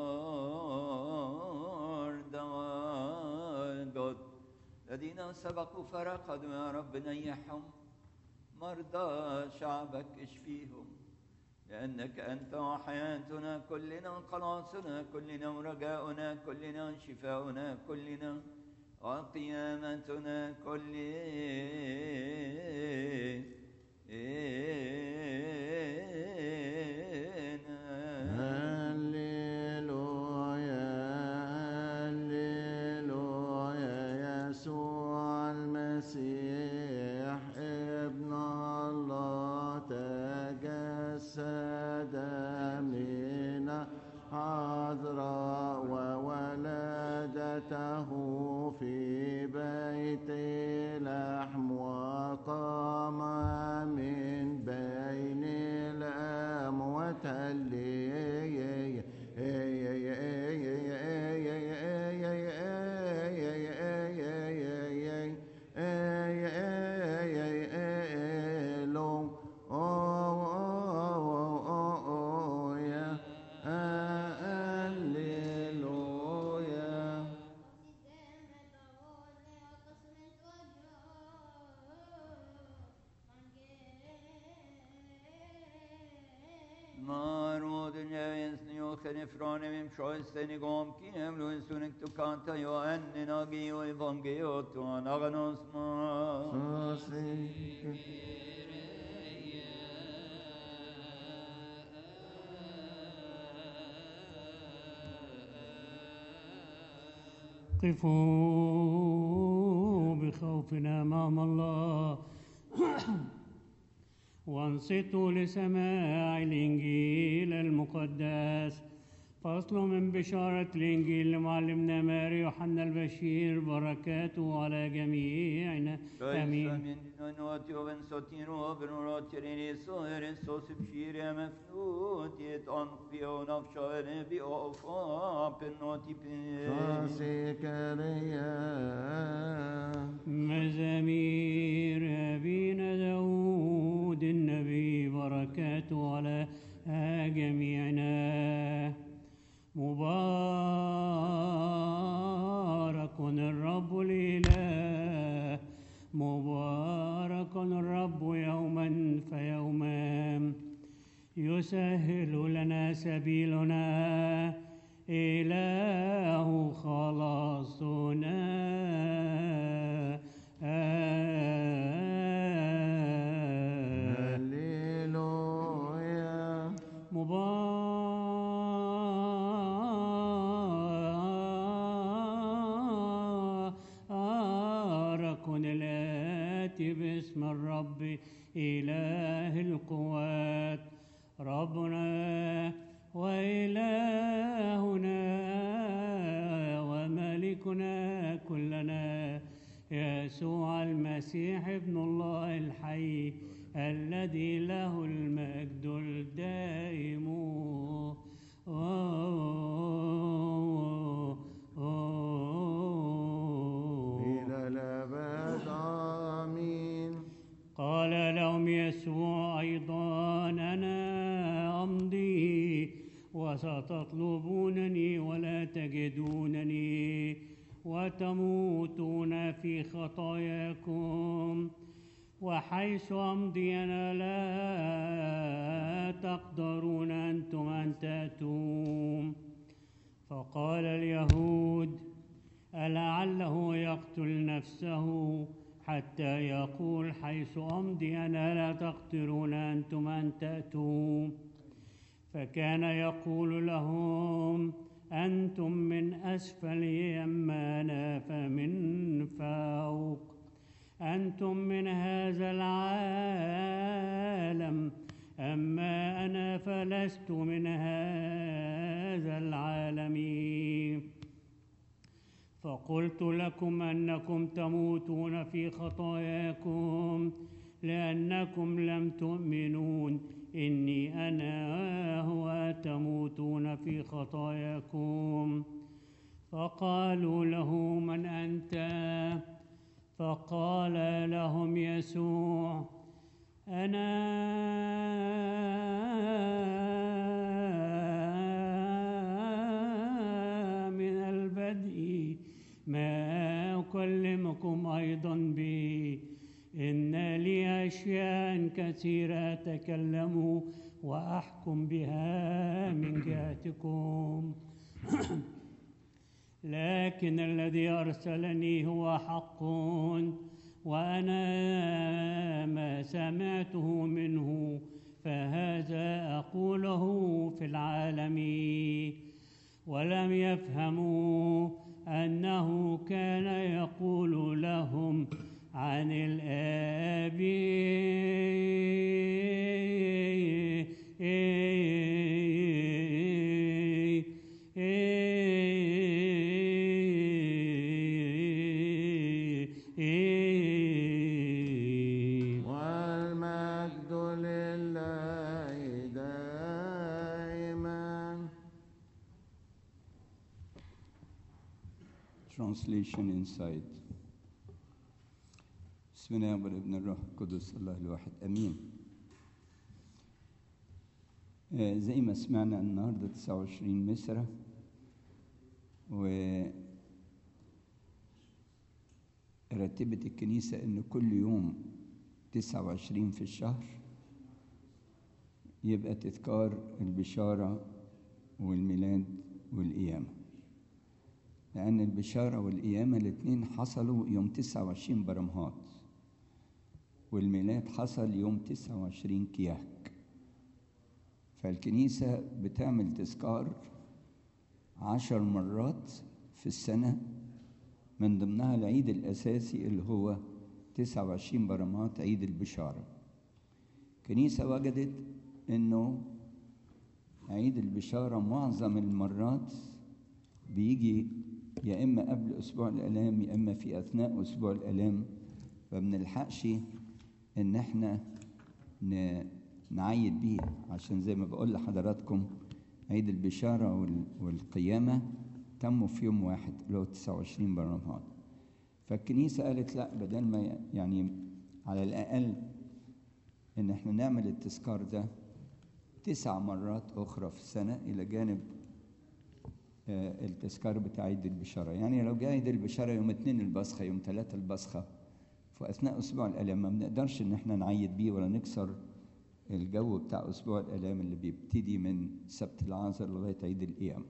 Lord our God. الذين سبقوا فرقدوا يا رب نيحهم، مرضى شعبك اشفيهم، لأنك أنت وحياتنا كلنا، خلاصنا كلنا، ورجاؤنا كلنا، شفاؤنا كلنا، وقيامتنا كلنا. هللويا هللويا يسوع المسيح ابن الله تجسد من عذراء وولدته في بيت لحم وقام من بين الأموات. Ifrån vem sjøsten i gåm kiem lusunik tu kanta jo ennen agi jo evangeliot og anaganos ma. قفوا بخوفنا أمام الله وانصتوا لسماع الإنجيل المقدس. فصل من بشارة الإنجيل لمعلمنا ماري يوحنا البشير، بركاته على جميعنا آمين. مزامير أبينا داود النبي، بركاته على جميعنا. مبارك الرب الإله، مبارك الرب يوما فيوما، يسهل لنا سبيلنا، إله خلاصنا. هللويا. مبارك الآتي باسم الرب إله القوات، ربنا وإلهنا وملكنا كلنا، يسوع المسيح ابن الله الحي، الذي له المجد الدائم إلى الأبد آمين. قال لهم يسوع أيضا: أنا أمضي وستطلبونني ولا تجدونني، وتموتون في خطاياكم. وحيث أمضي أنا لا تقدرون أنتم أن تأتوا. فقال اليهود: ألعله يقتل نفسه حتى يقول حيث أمضي أنا لا تقدرون أنتم أن تأتوا؟ فكان يقول لهم: أنتم من أسفل أما أنا فمن فوق. أنتم من هذا العالم أما أنا فلست من هذا العالم. فقلت لكم أنكم تموتون في خطاياكم لأنكم لم تؤمنون إني أنا هو تموتون في خطاياكم. فقالوا له: من أنت؟ فقال لهم يسوع: أنا من البدء ما أكلمكم أيضا به. إن لي أشياء كثيرة أتكلم وأحكم بها من جهتكم، لكن الذي أرسلني هو حق، وأنا ما سمعته منه فهذا أقوله في العالم. ولم يفهموا أنه كان يقول لهم عن الآب. والمجد لله دائما. Translation inside. بسم الله والابن الروح القدس الله الواحد امين. آه زي ما سمعنا النهارده تسعة وعشرين مسرة، و رتبت الكنيسة ان كل يوم تسعة وعشرين في الشهر يبقى تذكار البشارة والميلاد والقيامة، لأن البشارة والقيامة الاثنين حصلوا يوم تسعة وعشرين برمهات، والميلاد حصل يوم تسعة وعشرين كياك. فالكنيسة بتعمل تذكار عشر مرات في السنة، من ضمنها العيد الأساسي اللي هو تسعة وعشرين برمهات عيد البشارة. الكنيسة وجدت إنه عيد البشارة معظم المرات بيجي يا إما قبل أسبوع الآلام يا إما في أثناء أسبوع الآلام، فمنلحقش إن إحنا نعيد بيه، عشان زي ما بقول لحضراتكم عيد البشارة والقيامة تموا في يوم واحد اللي هو تسعة وعشرين برمهات. فالكنيسة قالت لا، بدل ما يعني على الأقل إن إحنا نعمل التذكار ده تسع مرات أخرى في السنة إلى جانب التذكار بتاع عيد البشارة. يعني لو جاء عيد البشارة يوم اثنين البصخة يوم ثلاثة البصخة في أثناء أسبوع الآلام، ما بنقدرش إن إحنا نعيد بيه ولا نكسر الجو بتاع أسبوع الآلام اللي بيبتدي من سبت العازر لغاية عيد القيامة.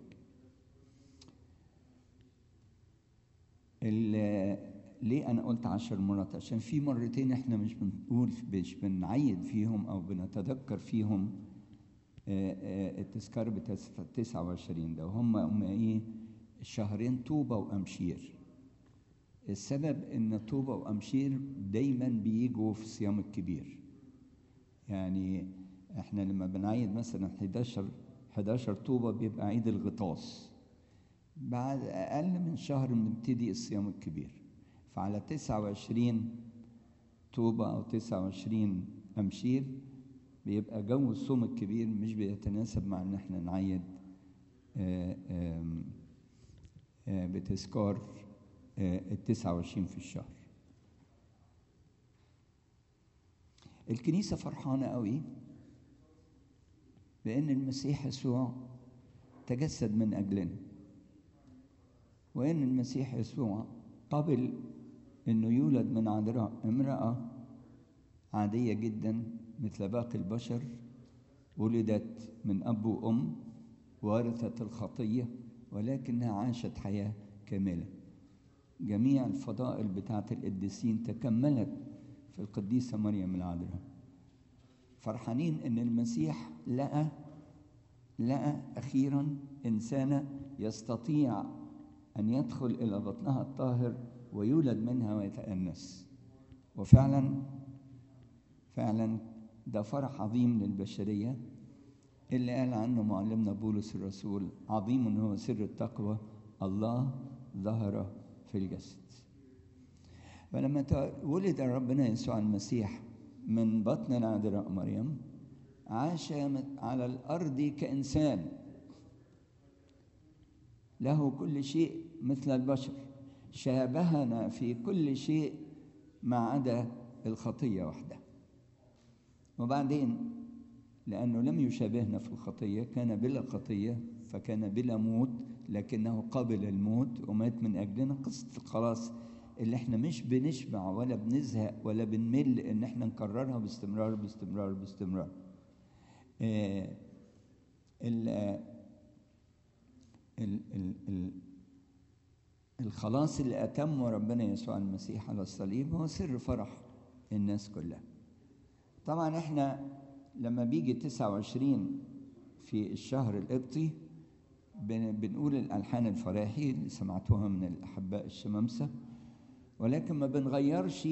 ليه أنا قلت عشر مرات؟ عشان في مرتين إحنا مش بنقول مش بنعيد فيهم أو بنتذكر فيهم التذكار بتاع تسعة وعشرين ده، وهم هم إيه؟ شهرين طوبة وأمشير. السبب إن طوبة وأمشير دايما بيجوا في الصيام الكبير. يعني إحنا لما بنعيد مثلا حداشر حداشر طوبة بيبقى عيد الغطاس، بعد أقل من شهر بنبتدي الصيام الكبير. فعلى تسعة وعشرين طوبة أو تسعة وعشرين أمشير بيبقى جو الصوم الكبير مش بيتناسب مع إن احنا نعيد بتذكار التسعة وعشرين في الشهر. الكنيسة فرحانة قوي بأن المسيح يسوع تجسد من أجلنا، وأن المسيح يسوع قبل أنه يولد من عذراء امرأة عادية جدا مثل باقي البشر، ولدت من أب وأم، وارثت الخطية، ولكنها عاشت حياة كاملة. جميع الفضائل بتاعة القديسين تكملت في القديسة مريم العذراء. فرحانين إن المسيح لقى لقى أخيرا إنسانة يستطيع أن يدخل إلى بطنها الطاهر ويولد منها ويتأنس. وفعلا فعلا ده فرح عظيم للبشرية اللي قال عنه معلمنا بولس الرسول: عظيم هو سر التقوى، الله ظهر في الجسد. فلما ولد ربنا يسوع المسيح من بطن العذراء مريم، عاش على الأرض كإنسان له كل شيء مثل البشر، شابهنا في كل شيء ما عدا الخطية وحدها. وبعدين لأنه لم يشابهنا في الخطية كان بلا خطية، فكان بلا موت، لكنه قبل الموت ومات من أجلنا. قصة الخلاص اللي احنا مش بنشبع ولا بنزهق ولا بنمل ان احنا نكررها باستمرار باستمرار باستمرار. آه ال ال ال ال الخلاص اللي أتمه ربنا يسوع المسيح على الصليب هو سر فرح الناس كلها. طبعا احنا لما بيجي تسعة وعشرين في الشهر القبطي بنقول الألحان الفراحي اللي سمعتوها من الأحباء الشمامسة، ولكن ما بنغيرش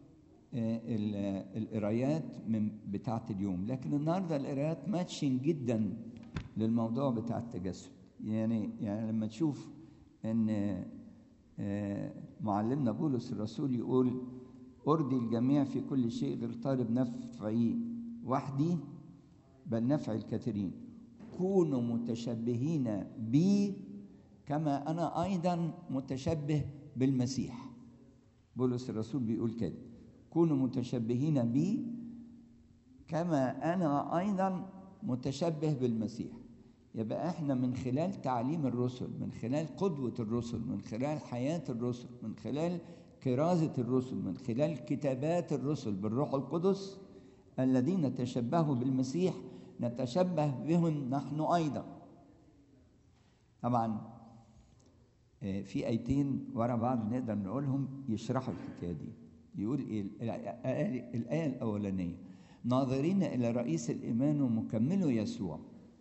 القرايات من بتاعة اليوم. لكن النهارده القرايات ماتشين جدا للموضوع بتاع التجسد. يعني يعني لما تشوف ان معلمنا بولس الرسول يقول: أرضي الجميع في كل شيء غير طالب نفعي وحدي بل نفع الكثيرين، كونوا متشبهين بي كما أنا أيضا متشبه بالمسيح. بولس الرسول بيقول كده: كونوا متشبهين بي كما أنا أيضا متشبه بالمسيح. يبقى احنا من خلال تعليم الرسل، من خلال قدوة الرسل، من خلال حياة الرسل، من خلال كرازة الرسل، من خلال كتابات الرسل بالروح القدس الذين تشبهوا بالمسيح، نتشبه بهم نحن أيضا. طبعا في آيتين ورا بعض نقدر نقولهم يشرحوا الحكاية دي. يقول إيه الآية الأولانية: ناظرين إلى رئيس الإيمان ومكمله يسوع.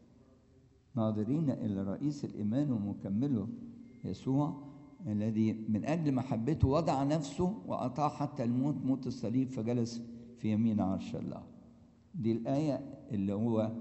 ناظرين إلى رئيس الإيمان ومكمله يسوع الذي من أجل محبته وضع نفسه وأطاع حتى الموت، موت الصليب، فجلس في يمين عرش الله. دي الآية اللي هو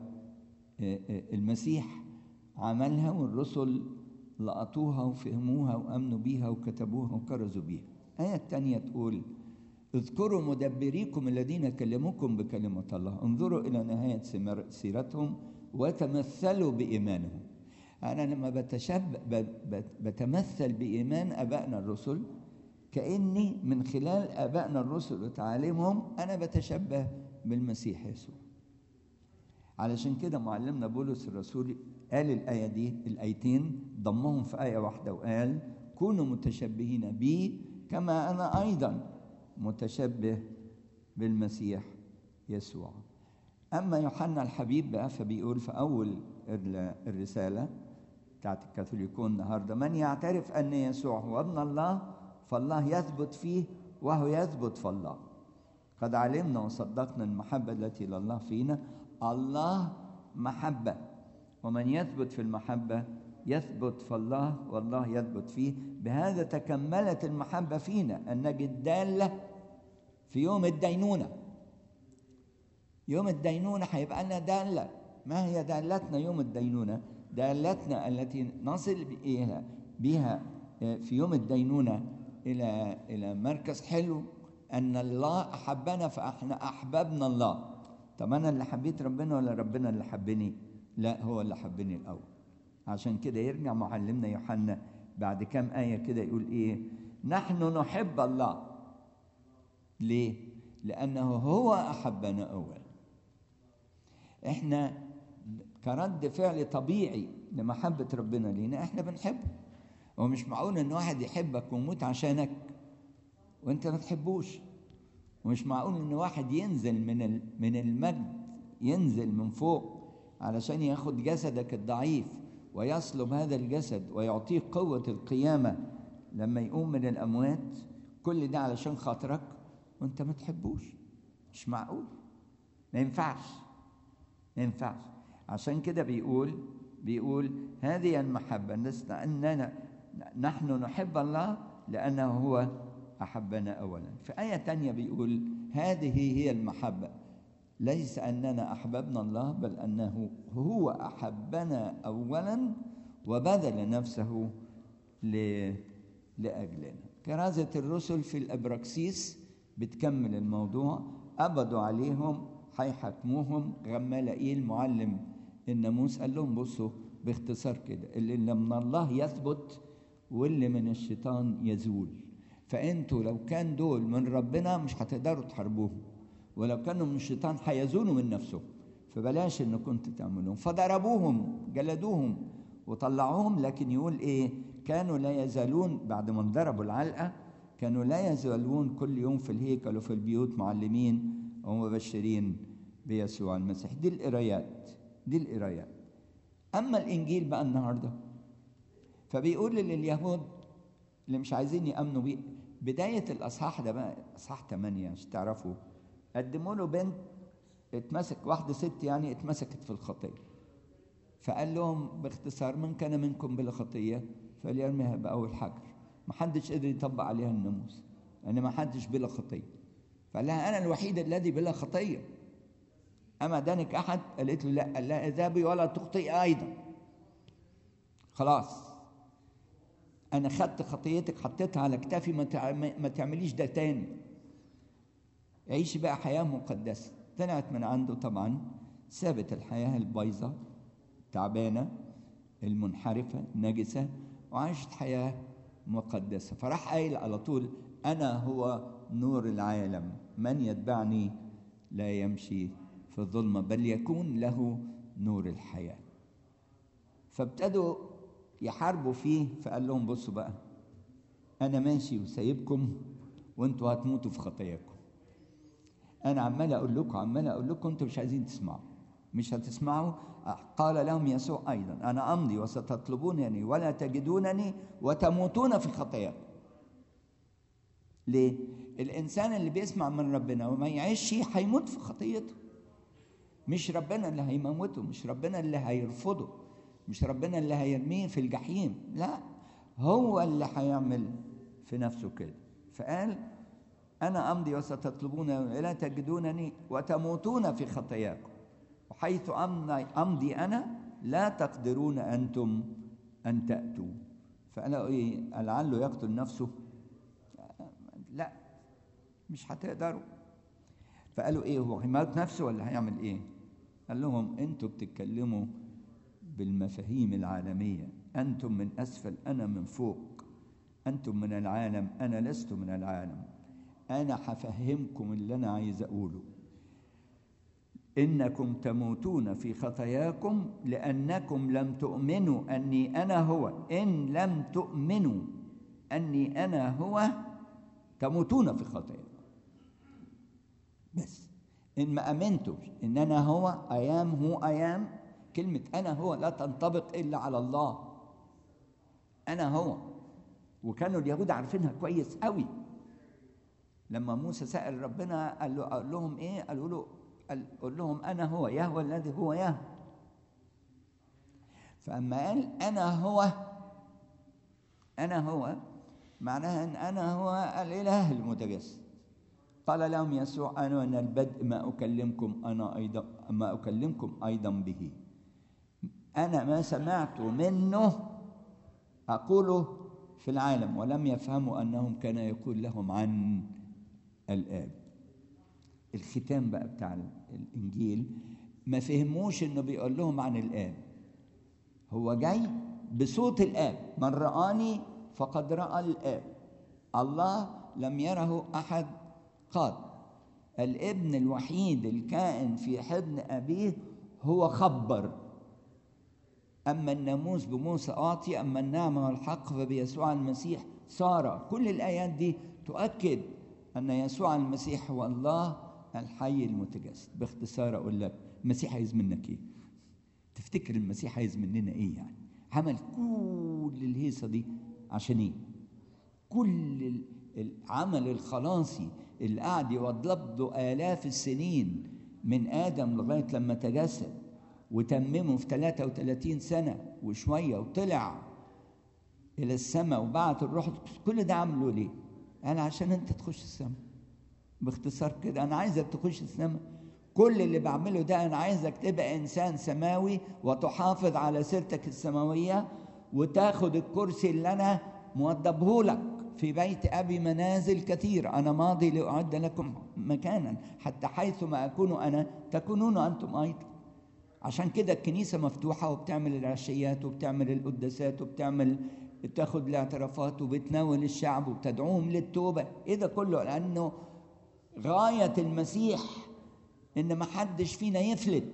المسيح عملها والرسل لقطوها وفهموها وأمنوا بيها وكتبوها وكرزوا بيها. الآية الثانية تقول: اذكروا مدبريكم الذين كلموكم بكلمة الله، انظروا إلى نهاية سيرتهم وتمثلوا بإيمانهم. أنا لما بتشبه بتمثل بإيمان أبائنا الرسل، كأني من خلال أبائنا الرسل وتعاليمهم أنا بتشبه بالمسيح يسوع. علشان كده معلمنا بولس الرسول قال الآية دي، الآيتين ضمهم في آية واحدة وقال: كونوا متشبهين بي كما أنا أيضا متشبه بالمسيح يسوع. أما يوحنا الحبيب بقى فبيقول في أول الرسالة بتاعت الكاثوليكون النهارده: من يعترف أن يسوع هو ابن الله فالله يثبت فيه وهو يثبت في الله. قد علمنا وصدقنا المحبة التي لله فينا، الله محبة، ومن يثبت في المحبة يثبت في الله والله يثبت فيه. بهذا تكملت المحبة فينا أن نجد دالة في يوم الدينونة. يوم الدينونة هيبقى لنا دالة. ما هي دالتنا يوم الدينونة؟ دالتنا التي نصل بها في يوم الدينونة إلى إلى مركز حلو، أن الله أحبنا فإحنا أحببنا الله. طب أنا اللي حبيت ربنا ولا ربنا اللي حبني؟ لا، هو اللي حبني الأول. عشان كده يرجع معلمنا يوحنا بعد كام آية كده يقول إيه؟ نحن نحب الله. ليه؟ لأنه هو أحبنا أول. إحنا كرد فعل طبيعي لمحبة ربنا لينا إحنا بنحبه. ومش معقول إن واحد يحبك ويموت عشانك وأنت ما تحبوش، ومش معقول ان واحد ينزل من من المجد، ينزل من فوق علشان ياخد جسدك الضعيف ويصلب هذا الجسد ويعطيه قوة القيامة لما يقوم من الأموات، كل ده علشان خاطرك وانت ما تحبوش. مش معقول، ما ينفعش ما ينفعش. عشان كده بيقول بيقول هذه المحبة أننا نحن نحب الله لأنه هو أحبنا أولا. في آية تانية بيقول هذه هي المحبة، ليس أننا أحببنا الله بل أنه هو أحبنا أولا وبذل نفسه لأجلنا. كرازة الرسل في الأبراكسيس بتكمل الموضوع. قبضوا عليهم، هيحاكموهم. غمالائيل معلم الناموس قال لهم بصوا باختصار كده، اللي من الله يثبت واللي من الشيطان يزول. فأنتوا لو كان دول من ربنا مش هتقدروا تحاربوهم، ولو كانوا من الشيطان هيزولوا من نفسهم، فبلاش ان كنتوا تعملوهم. فضربوهم، جلدوهم وطلعوهم. لكن يقول ايه؟ كانوا لا يزالون بعد ما انضربوا العلقه، كانوا لا يزالون كل يوم في الهيكل وفي البيوت معلمين ومبشرين بيسوع المسيح. دي القرايات دي القرايات اما الانجيل بقى النهارده فبيقول لليهود اللي مش عايزين يامنوا بيه، بدايه الاصحاح ده بقى اصحاح ثمانية عشان تعرفوا، قدموا له بنت اتمسك، واحده ست يعني اتمسكت في الخطيه، فقال لهم باختصار من كان منكم بلا خطيه فليرميها باول حجر. ما حدش قدر يطبق عليها الناموس لان ما حدش بلا خطيه، فقال لها انا الوحيد الذي بلا خطيه، اما دانك احد؟ قالت له لا. قال لها اذهبي ولا تخطئي ايضا، خلاص انا خدت خطيتك حطيتها على كتافي، ما تعمليش ده تاني، عيشي بقى حياه مقدسه. طلعت من عنده طبعا، سابت الحياه البايظه تعبانه المنحرفه النجسه وعاشت حياه مقدسه. فراح قايل على طول انا هو نور العالم، من يتبعني لا يمشي في الظلمه بل يكون له نور الحياه. فابتدوا يحاربوا فيه، فقال لهم بصوا بقى انا ماشي وسايبكم وانتوا هتموتوا في خطاياكم. انا عمال اقول لكم عمال اقول لكم انتوا مش عايزين تسمعوا، مش هتسمعوا. قال لهم يسوع ايضا انا امضي وستطلبونني ولا تجدونني وتموتون في خطاياكم. ليه؟ الانسان اللي بيسمع من ربنا وما يعيش هيموت في خطيته، مش ربنا اللي هيموته، مش ربنا اللي هيرفضه، مش ربنا اللي هيرميه في الجحيم، لا هو اللي هيعمل في نفسه كده. فقال أنا أمضي وستطلبون ولا تجدونني وتموتون في خطاياكم، وحيث أمضي أنا لا تقدرون أنتم أن تأتوا. فقالوا إيه؟ لعله يقتل نفسه؟ لا مش هتقدروا. فقالوا إيه؟ هو هيموت نفسه ولا هيعمل إيه؟ قال لهم أنتوا بتتكلموا بالمفاهيم العالمية، أنتم من أسفل أنا من فوق، أنتم من العالم أنا لست من العالم. أنا هفهمكم اللي أنا عايز أقوله. إنكم تموتون في خطاياكم لأنكم لم تؤمنوا أني أنا هو. إن لم تؤمنوا أني أنا هو تموتون في خطاياكم. بس إن ما أمنتوش إن أنا هو أيام هو أيام، كلمة أنا هو لا تنطبق إلا على الله. أنا هو، وكانوا اليهود عارفينها كويس قوي. لما موسى سأل ربنا قال, له قال لهم إيه؟ قالوا له قال لهم أنا هو يهوه الذي هو يهوه. فأما قال أنا هو أنا هو معناها أن أنا هو الإله المتجسد. قال لهم يسوع أنا من البدء ما أكلمكم أنا أيضا ما أكلمكم أيضا به. أنا ما سمعت منه أقوله في العالم، ولم يفهموا أنهم كان يقول لهم عن الآب. الختام بقى بتاع الإنجيل ما فهموش إنه بيقول لهم عن الآب، هو جاي بصوت الآب. من رآني فقد رأى الآب. الله لم يره أحد قط. الابن الوحيد الكائن في حضن أبيه هو خبر. أما الناموس بموسى أعطي، أما النعمة والحق فبيسوع المسيح صار. كل الآيات دي تؤكد أن يسوع المسيح هو الله الحي المتجسد. باختصار أقول لك المسيح عايز منك إيه؟ تفتكر المسيح عايز مننا إيه يعني؟ عمل كل الهيصة دي عشان إيه؟ كل العمل الخلاصي اللي قاعد يوضب له آلاف السنين من آدم لغاية لما تجسد وتممه في ثلاثة وثلاثين سنة وشوية وطلع إلى السماء وبعت الروح، كل ده عمله ليه؟ قال عشان أنت تخش السماء. باختصار كده أنا عايزك تخش السماء. كل اللي بعمله ده أنا عايزك تبقى إنسان سماوي وتحافظ على سيرتك السماوية وتاخد الكرسي اللي أنا موضبه لك. في بيت أبي منازل كثير، أنا ماضي لأعد لكم مكانا حتى حيث ما أكون أنا تكونون أنتم أيضا. عشان كده الكنيسة مفتوحة وبتعمل العشيات وبتعمل القداسات وبتعمل تاخد الاعترافات وبتناول الشعب وبتدعوهم للتوبة. إيه ده كله؟ لأنه غاية المسيح إن ما حدش فينا يفلت.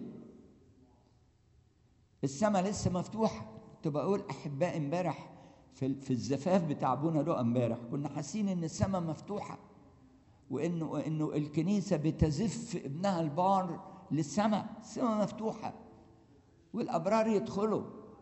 السماء لسه مفتوحة. تبقى أقول أحباء امبارح في في الزفاف بتاع ابونا لؤى امبارح كنا حاسين ان السماء مفتوحه وانه انه الكنيسه بتزف ابنها البار للسماء. السماء مفتوحه والابرار يدخلوا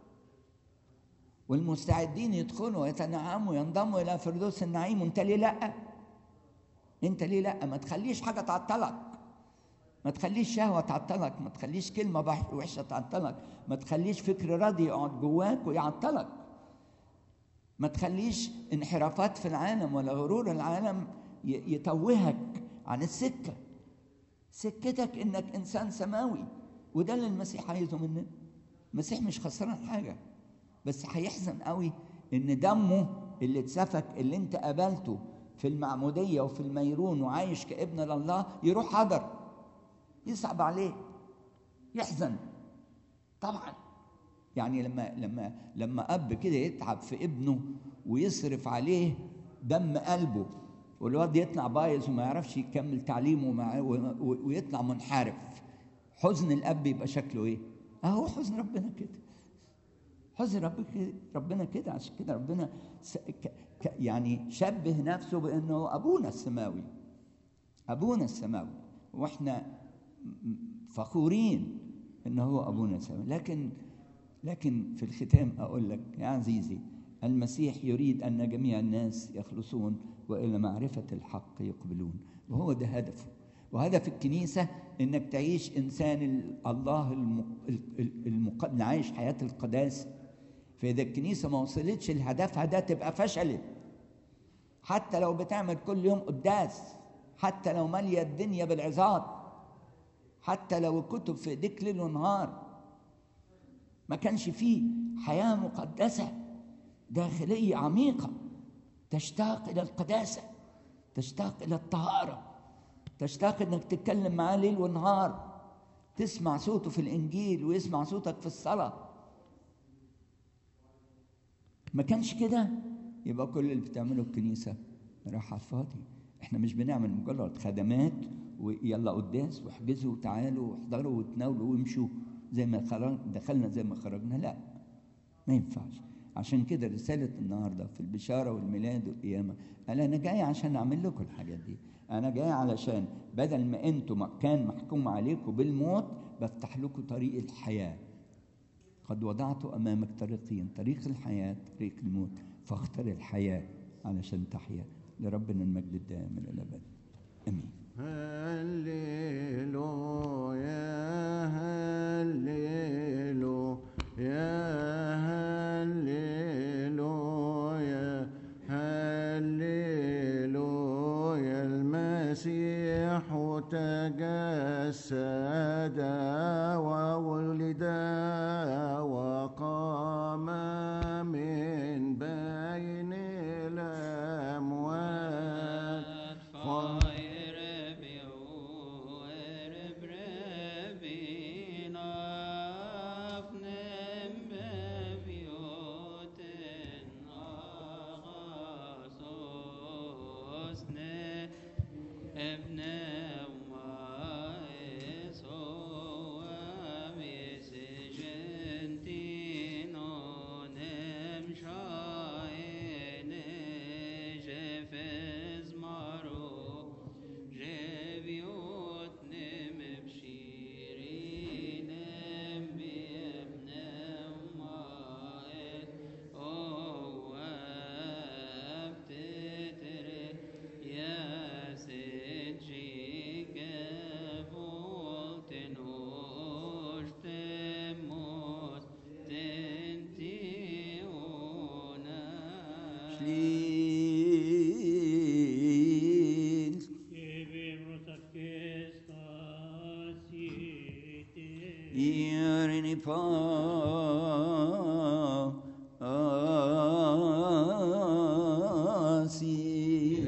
والمستعدين يدخلوا ويتنعموا وينضموا الى فردوس النعيم. وانت ليه لا؟ انت ليه لا؟ ما تخليش حاجه تعطلك، ما تخليش شهوه تعطلك، ما تخليش كلمه وحشه تعطلك، ما تخليش فكر راضي يقعد جواك ويعطلك، ما تخليش انحرافات في العالم ولا غرور العالم يتوهك عن السكة. سكتك انك انسان سماوي، وده اللي المسيح عايزه مننا. المسيح مش خسران حاجة، بس هيحزن قوي ان دمه اللي اتسفك اللي انت قابلته في المعمودية وفي الميرون وعايش كابن لله يروح هدر. يصعب عليه، يحزن طبعا. يعني لما لما لما اب كده يتعب في ابنه ويصرف عليه دم قلبه والواد يطلع بايظ وما يعرفش يكمل تعليمه ويطلع منحرف، حزن الاب يبقى شكله ايه؟ اهو حزن ربنا كده. حزن ربنا كده. عشان كده ربنا يعني شبه نفسه بانه ابونا السماوي. ابونا السماوي واحنا فخورين انه هو ابونا السماوي. لكن لكن في الختام أقول لك يا عزيزي، المسيح يريد أن جميع الناس يخلصون وإلى معرفة الحق يقبلون، وهو ده هدفه. وهدف الكنيسة إنك تعيش إنسان الله المقدس، عايش حياة القداسة. فإذا الكنيسة ما وصلتش لهدفها ده تبقى فشلت. حتى لو بتعمل كل يوم قداس، حتى لو مالية الدنيا بالعظات، حتى لو الكتب في ايديك ليل ونهار، ما كانش فيه حياة مقدسة داخلية عميقة تشتاق إلى القداسة، تشتاق إلى الطهارة، تشتاق إنك تتكلم معاه ليل ونهار، تسمع صوته في الإنجيل ويسمع صوتك في الصلاة. ما كانش كده يبقى كل اللي بتعمله الكنيسة راح على الفاضي. احنا مش بنعمل مجرد خدمات ويلا قداس واحجزوا وتعالوا واحضروا وتناولوا وامشوا زي ما دخلنا زي ما خرجنا. لا، ما ينفعش. عشان كده رسالة النهاردة في البشارة والميلاد والقيامة قال أنا جاي عشان أعمل لكم الحاجات دي. أنا جاي علشان بدل ما أنتم كان محكوم عليكم بالموت بفتح لكم طريق الحياة. قد وضعت أمامك طريقين، طريق الحياة طريق الموت، فاختر الحياة علشان تحيا. لربنا المجد الدائم إلى الأبد. آمين. هللويا هللويا هللويا هللويا المسيح تجسد وولد وقام من بين الأموات. الإكليل. Ieri pasi.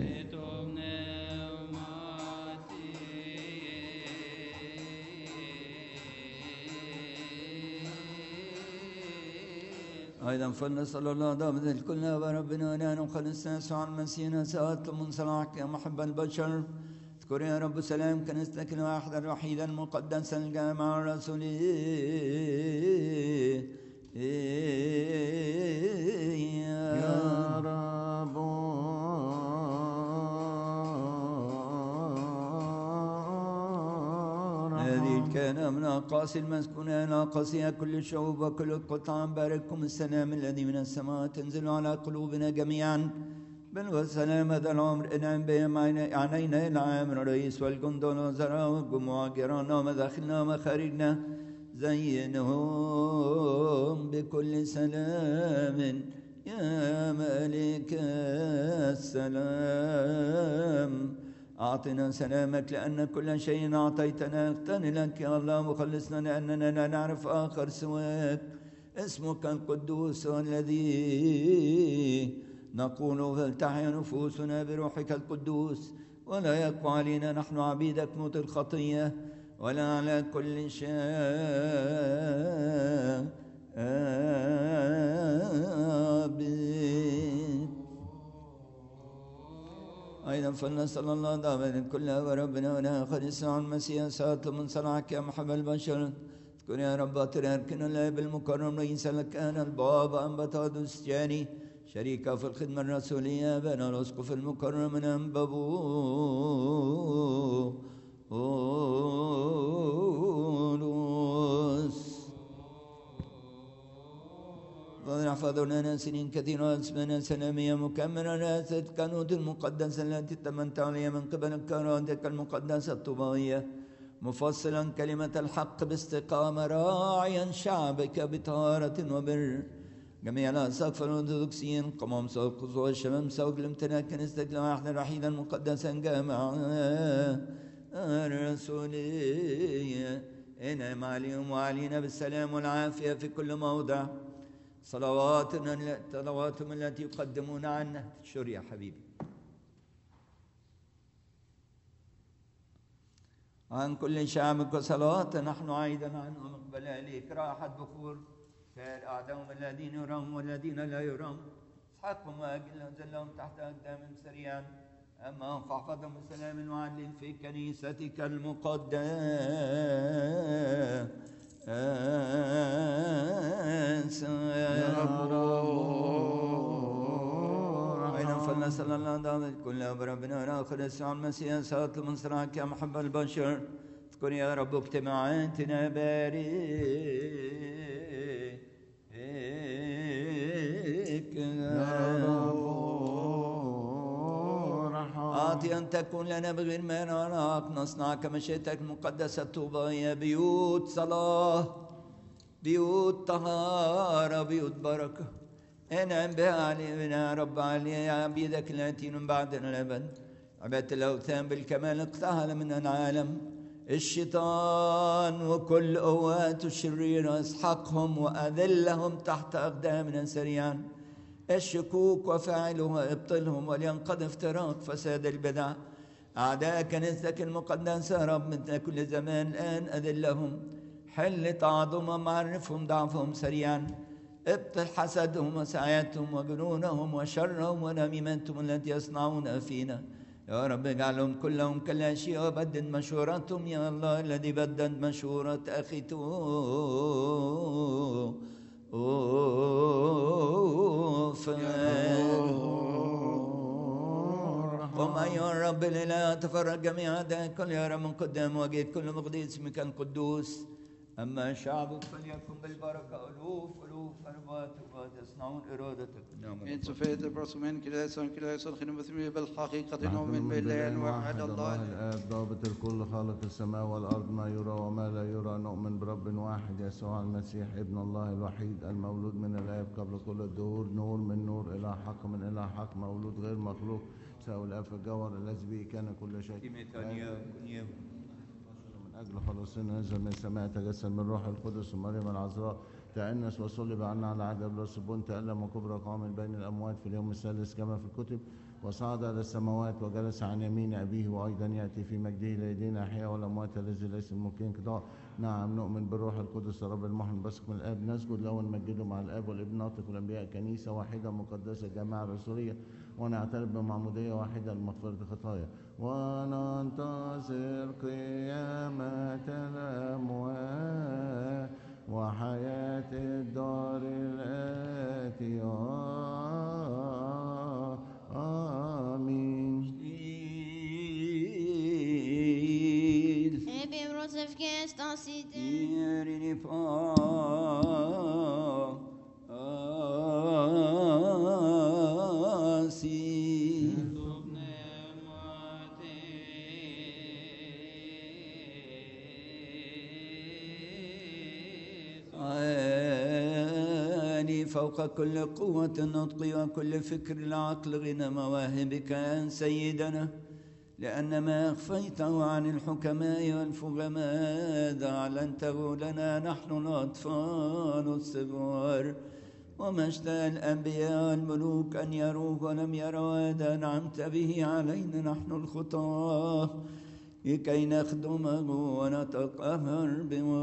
أيضا فلنسأل الله دائما الكل وربنا ونحن خلصنا عن مسيحنا سألت من صلاحك يا محب البشر. اذكر يا رب سلام كنيستك الواحدة الوحيدة المقدسة الجامعة الرسولية يا رب هذه الكائنة من أقاصي المسكونة إلى أقاصيها كل الشعوب وكل القطع. بارككم السلام الذي من السماء تنزل على قلوبنا جميعا. بل والسلام هذا العمر انعم بهم علينا العام الرئيس والجند والوزراء والجموع جيراننا ومداخلنا ومخارجنا. زينهم بكل سلام يا ملك السلام. أعطنا سلامك لأن كل شيء أعطيتنا. اغتني لك يا الله مخلصنا لأننا لا نعرف آخر سواك. اسمك القدوس الذي نقول فلتحيا نفوسنا بروحك القدوس ولا يقوى علينا نحن عبيدك موت الخطية ولا على كل شيء آبد. أيضا فلنسأل الله دائما كلها وربنا وناخذ الساعة المسيح ساعة من صنعك يا محب البشر. اذكر يا رب تركنا الاب المكرم رئيس الكهنة البابا أنبطادوس الثاني شريكة في الخدمة الرسولية بين الأسقف المكرم من أنبابولوس. فضل احفظنا سنين كثيرة واسمنا سلامية مكملة رئاسة كانوت المقدسة التي تمنت عليها من قبل كرامتك المقدسة الطبائية مفصلا كلمة الحق باستقامة راعيا شعبك بطهارة وبر. جميع الأساقفة الأرثوذكسيين قمام سوق قصوى الشمام سوق الامتناع كنيستك الواحدة الوحيدة المقدسة جامعة الرسولية انعم عليهم وعلينا بالسلام والعافية في كل موضع. صلواتنا صلواتهم التي يقدمون عنا تشر يا حبيبي عن كل شعبك وصلاة نحن عيدا عنهم مقبل إليك راحة بخور سائر أعداهم الذين يرام والذين لا يرام اسحقهم وأجلهم زلهم تحت أقدامهم سريعا. أما فاحفظهم بسلام وعدل في كنيستك المقدسة يا رب. أيضا فلنسأل الله دائما كلها بربنا وناخذ الساعة المسيح ساعة من صنعك يا محب البشر. اذكر يا رب اجتماعاتنا بارك أعطي أن تكون لنا بغير ما نراك نصنع كمشيئتك المقدسة الطوبى بيوت صلاة بيوت طهارة بيوت بركة. انعم بها علينا يا رب علي يا عبيدك التي من بعدنا الأبد. عبادة الأوثان بالكمال اقتهل من العالم. الشيطان وكل قواته الشريرة اسحقهم وأذلهم تحت أقدامنا سريعا. الشكوك وفاعلها ابطلهم ولينقض افتراق فساد البدع. أعداء كنيستك المقدسة رب مثل كل زمان الآن أذلهم. حل تعظمهم عرفهم ضعفهم سريعا. ابطل حسدهم وسعياتهم وجنونهم وشرهم ونميمتهم التي يصنعون فينا. يا رب اجعلهم كلهم كالأشياء وبدد مشورتهم يا الله الذي بدد مشورة أخي تو قم أيها الرب الإله تفرج جميع أعدائك كل يا رب من قدام وجهك كل مقدس اسمك القدوس. أما شعبك فليكن بالبركة ألوف ألوف أرباب وتصنعون إرادتك. نعم. إن سفيت برسومين كلا يسون كلا يسون خنم بثمي بالحقيقة نؤمن بالله واحد الله الآب ضابط الكل خالق السماء والأرض ما يرى وما لا يرى نؤمن برب واحد يسوع المسيح ابن الله الوحيد المولود من الآب قبل كل الدهور نور من نور إلى حق من إلى حق مولود غير مخلوق ساوي الآب في الجوهر الذي به كان كل شيء من أجل خلاصنا نزل من السماء تجسد من روح القدس ومريم العذراء تأنس وصلب عنا على عهد الرسول تألم وكبر قام بين الأموات في اليوم الثالث كما في الكتب وصعد إلى السماوات وجلس عن يمين أبيه وأيضا يأتي في مجده ليدين أحياء والأموات الذي ليس الممكن قضاء. نعم نؤمن بالروح القدس رب المحن بثق من الآب نسجد له ونمجده مع الآب والابن ناطق والأنبياء كنيسة واحدة مقدسة جماعة رسولية ونعترف بمعمودية واحدة لمغفرة الخطايا وننتظر قيامة الأموات وحياة الدار الآتية. آمين. Ebe brosef kest asite. Yerini fa asi. آني فوق كل قوة النطق وكل فكر العقل غنى مواهبك يا سيدنا لأن ما أخفيته عن الحكماء والفهماء أعلنته لنا نحن الأطفال الصغار وما اشتهى الأنبياء والملوك أن يروه ولم يروا هذا أنعمت به علينا نحن الخطاة لكي نخدمه ونتقهر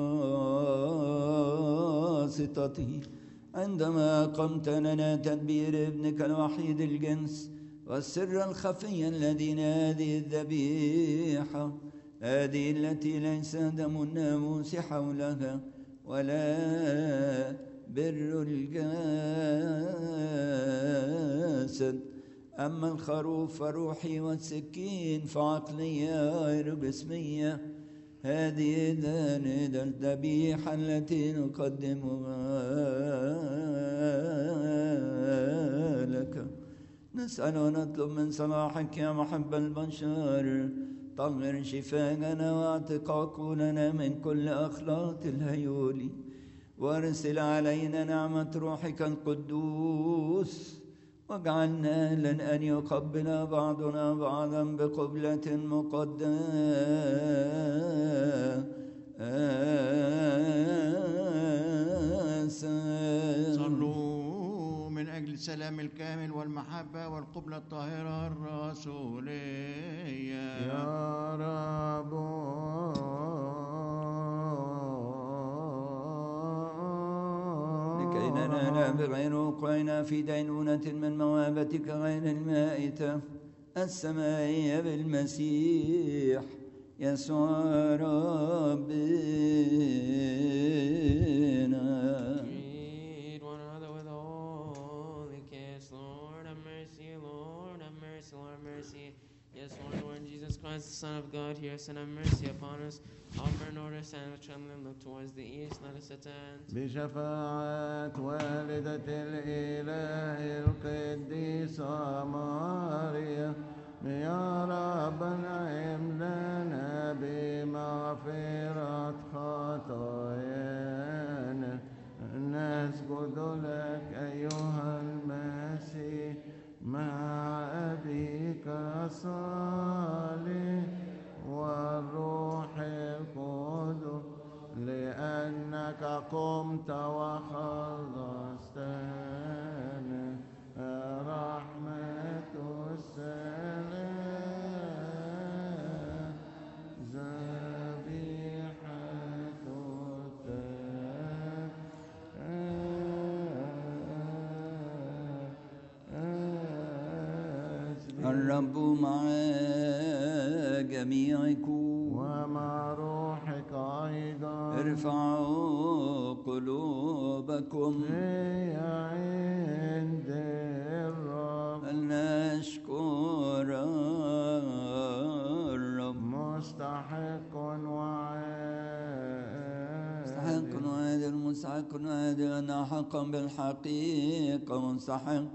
بواسطته عندما قمت لنا تدبير ابنك الوحيد الجنس والسر الخفي الذي هذه الذبيحة هذه التي ليس دم الناموس حولها ولا بر الجسد أما الخروف فروحي والسكين فعقلية غير جسمية هذه الذبيحة التي نقدمها لك نسأل ونطلب من صلاحك يا محب البشر طهر شفاءنا واعتق عقولنا من كل أخلاط الهيول وارسل علينا نعمة روحك القدوس واجعلنا لن أن يقبل بعضنا بعضا بقبلة مقدسة. صلوا من أجل السلام الكامل والمحبة والقبلة الطاهرة الرسولية. يا رب لكي ننال بغير وقوعنا في دينونة من موهبتك غير المائتة السمائية بالمسيح يسوع ربنا. Greet one another with holy kiss. Lord have mercy, Lord have mercy, Lord have mercy. Yes, Lord, Lord Jesus Christ, the Son of God, hear us and have mercy upon us. Offer an order, stand with trembling, look towards the east, let us attend. بشفاعة والدة الإله القديسة ماريا يا رب انعم لنا بمغفرة خطايانا نسجد لك أيها المسيح مع أبيك الصالح والروح القدس لأنك قمت وخلصتنا رحمة السلام ذبيحة الرب مع جميعكم ومع روحك أيضا ارفعوا قلوبكم هي عند الرب فلنشكر الرب مستحق وعادل مستحق وعادل مستحق عادل أنا حقا بالحقيقة مستحق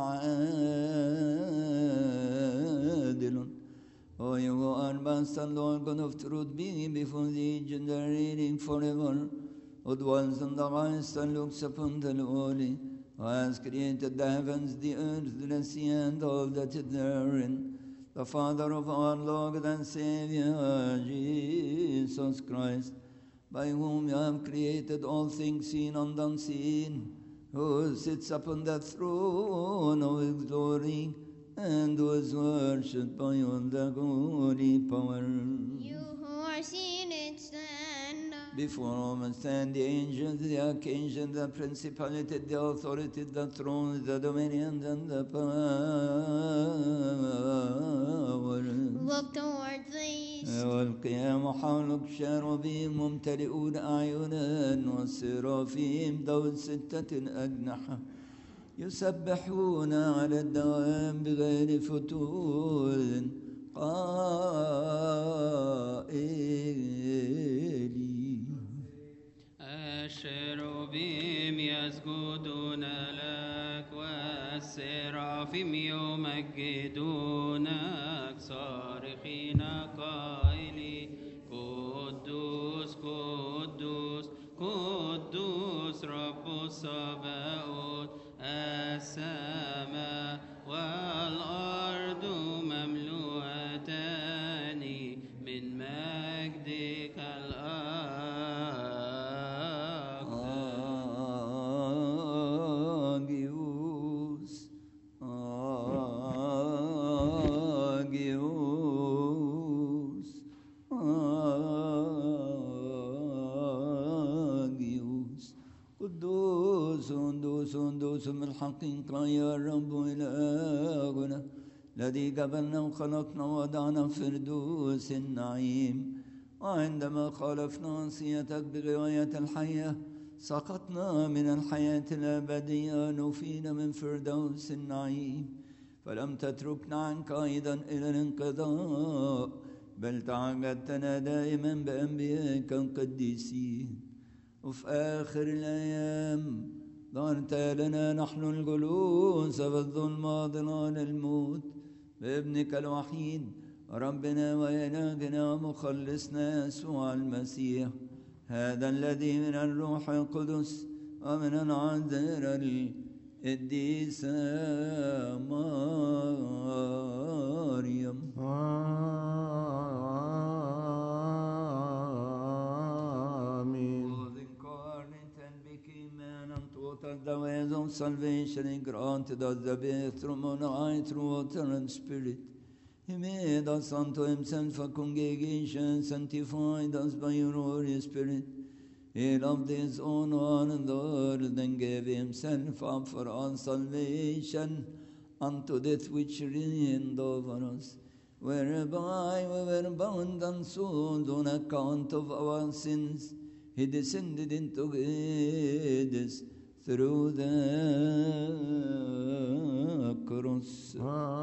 وعادل. Oh, you are Master, Lord God of truth, be before thee, generating forever, who dwells on the highest and looks upon the lowly, who has created the heavens, the earth, the sea, and all that is therein, the Father of our Lord and Savior, Jesus Christ, by whom you have created all things seen and unseen, who sits upon the throne of his glory, and was worshipped by all the holy power. You who are seated, stand up. Before whom stand the angels, the archangels, the principality, the authority, the thrones, the dominions, and the power. Look towards the east. والقيام حولك شاربين ممتلئون أعينا والسرافيم ذو ستة أجنحة يسبحون على الدوام بغير فتور قائلين. الشروبيم يسجدون لك والسرافيم يمجدونك صارخين قائلين قدوس قدوس قدوس رب الصباؤوت السماء والأرض مملوءتان من مجدك آجيوس آجيوس آجيوس قدوس قدوس قدوس من الحقيقة يا رب إلهنا الذي قبلنا وخلقنا ووضعنا في فردوس النعيم، وعندما خالفنا وصيتك بغواية الحياة سقطنا من الحياة الأبدية نفينا من فردوس النعيم، فلم تتركنا عنك أيضا إلى الانقضاء بل تعهدتنا دائما بأنبيائك القديسين. وفي آخر الأيام ظهرت لنا نحن الجلوس في الظلمة ظلال الموت بابنك الوحيد ربنا وإلهنا ومخلصنا يسوع المسيح، هذا الذي من الروح القدس ومن العذراء القديسة مريم. The ways of salvation He granted us the best from on high through water and spirit. He made us unto Himself a congregation, sanctified us by Your Holy Spirit. He loved His own one and the world and gave Himself up for our salvation unto death which reigned over us, whereby we were bound and sold on account of our sins. He descended into Hades through the cross.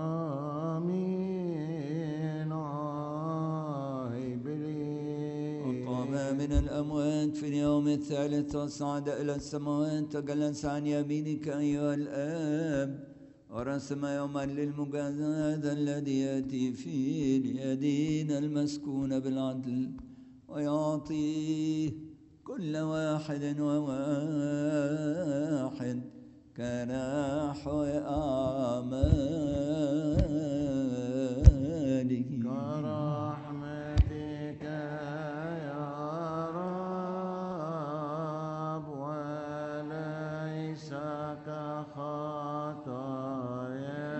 آمين. I believe. وقام من الأموات في اليوم الثالث وصعد إلى السماوات وجلس عن يمينك أيها الآب، ورسم يوما للمجازاة الذي يأتي فيه ليدين المسكون بالعدل ويعطيه كل واحد وواحد كنحو أعماله. كرحمتك يا رب وليس كخطايا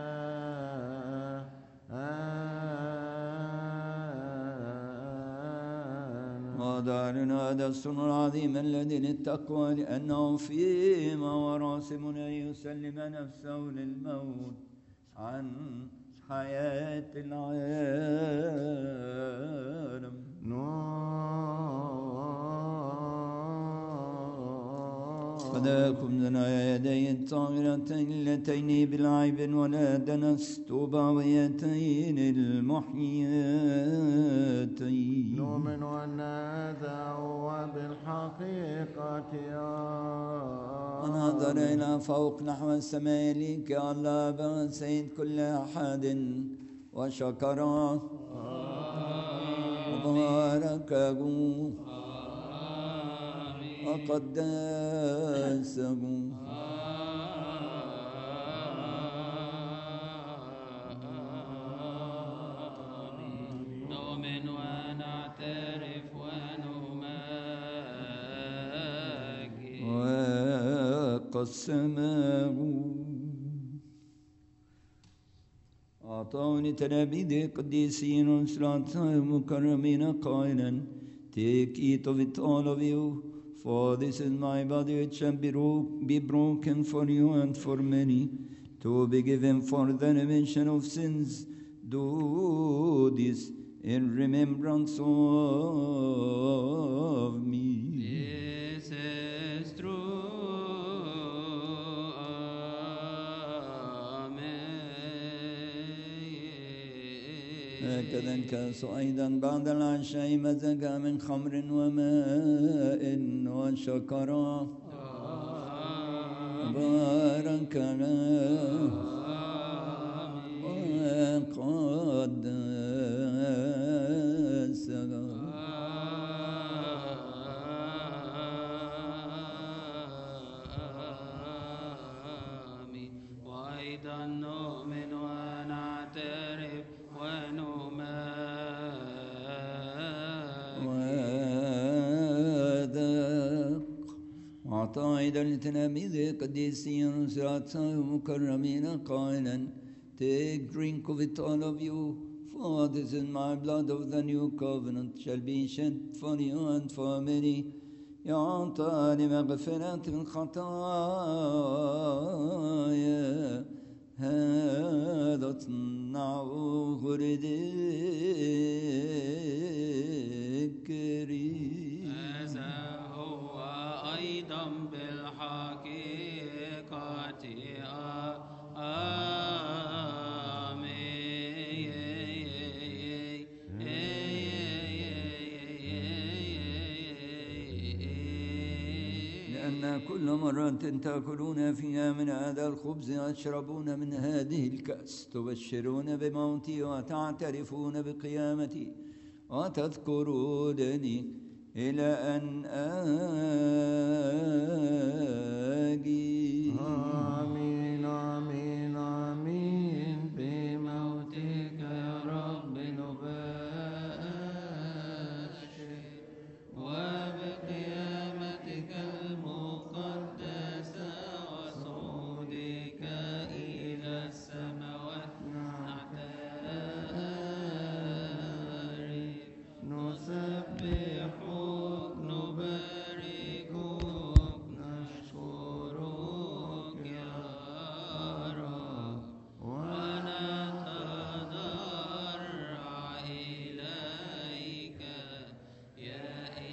ودارنا هذا السر العظيم الذي للتقوى لأنه فيما وراسمنا يسلم نفسه للموت عن حياة العالم. فداكم لنا يدي الطاهرتين اللتين بالعيب ولا دنس طوباويتين المحياتين نؤمن أن هذا هو بالحقيقة يا ونظر إلى فوق نحو السماء ليك يا الله بن سيد كل أحد وشكره وباركه وقدسه نؤمن ونعترف ونمجد وقسمه أعطوني تلاميذ قديسين وصلاة مكرمين قائلا Take it of it all of you, for this is my body which shall be, ro- be broken for you and for many, to be given for the remission of sins. Do this in remembrance of me. This is true. هكذا الكاس أيضا بعد العشاء مزجا من خمر وماء وشكرا باركنا وقدسنا وأيضا نؤمن ونعترف وذاق وأعطى أيضا لتلاميذ قديسين وصلاة مكرمين قائلا Take drink of it all of you, for this is my blood of the new covenant shall be shed for you and for many. يعطى لمغفرة الخطايا هذا تصنعه لذكري هذا هو أيضا بالحقيقة لأن كل مرة تأكلون فيها من هذا الخبز وتشربون من هذه الكأس تبشرون بموتي وتعترفون بقيامتي وتذكرونني إلى أن آجي. آمين آمين آمين بموتك يا رب نبشر وبقيامتك المقدسة وصعودك إلى السماوات نعترف نسبحك نباركك نشكرك يا رب ونتضرع إليك يا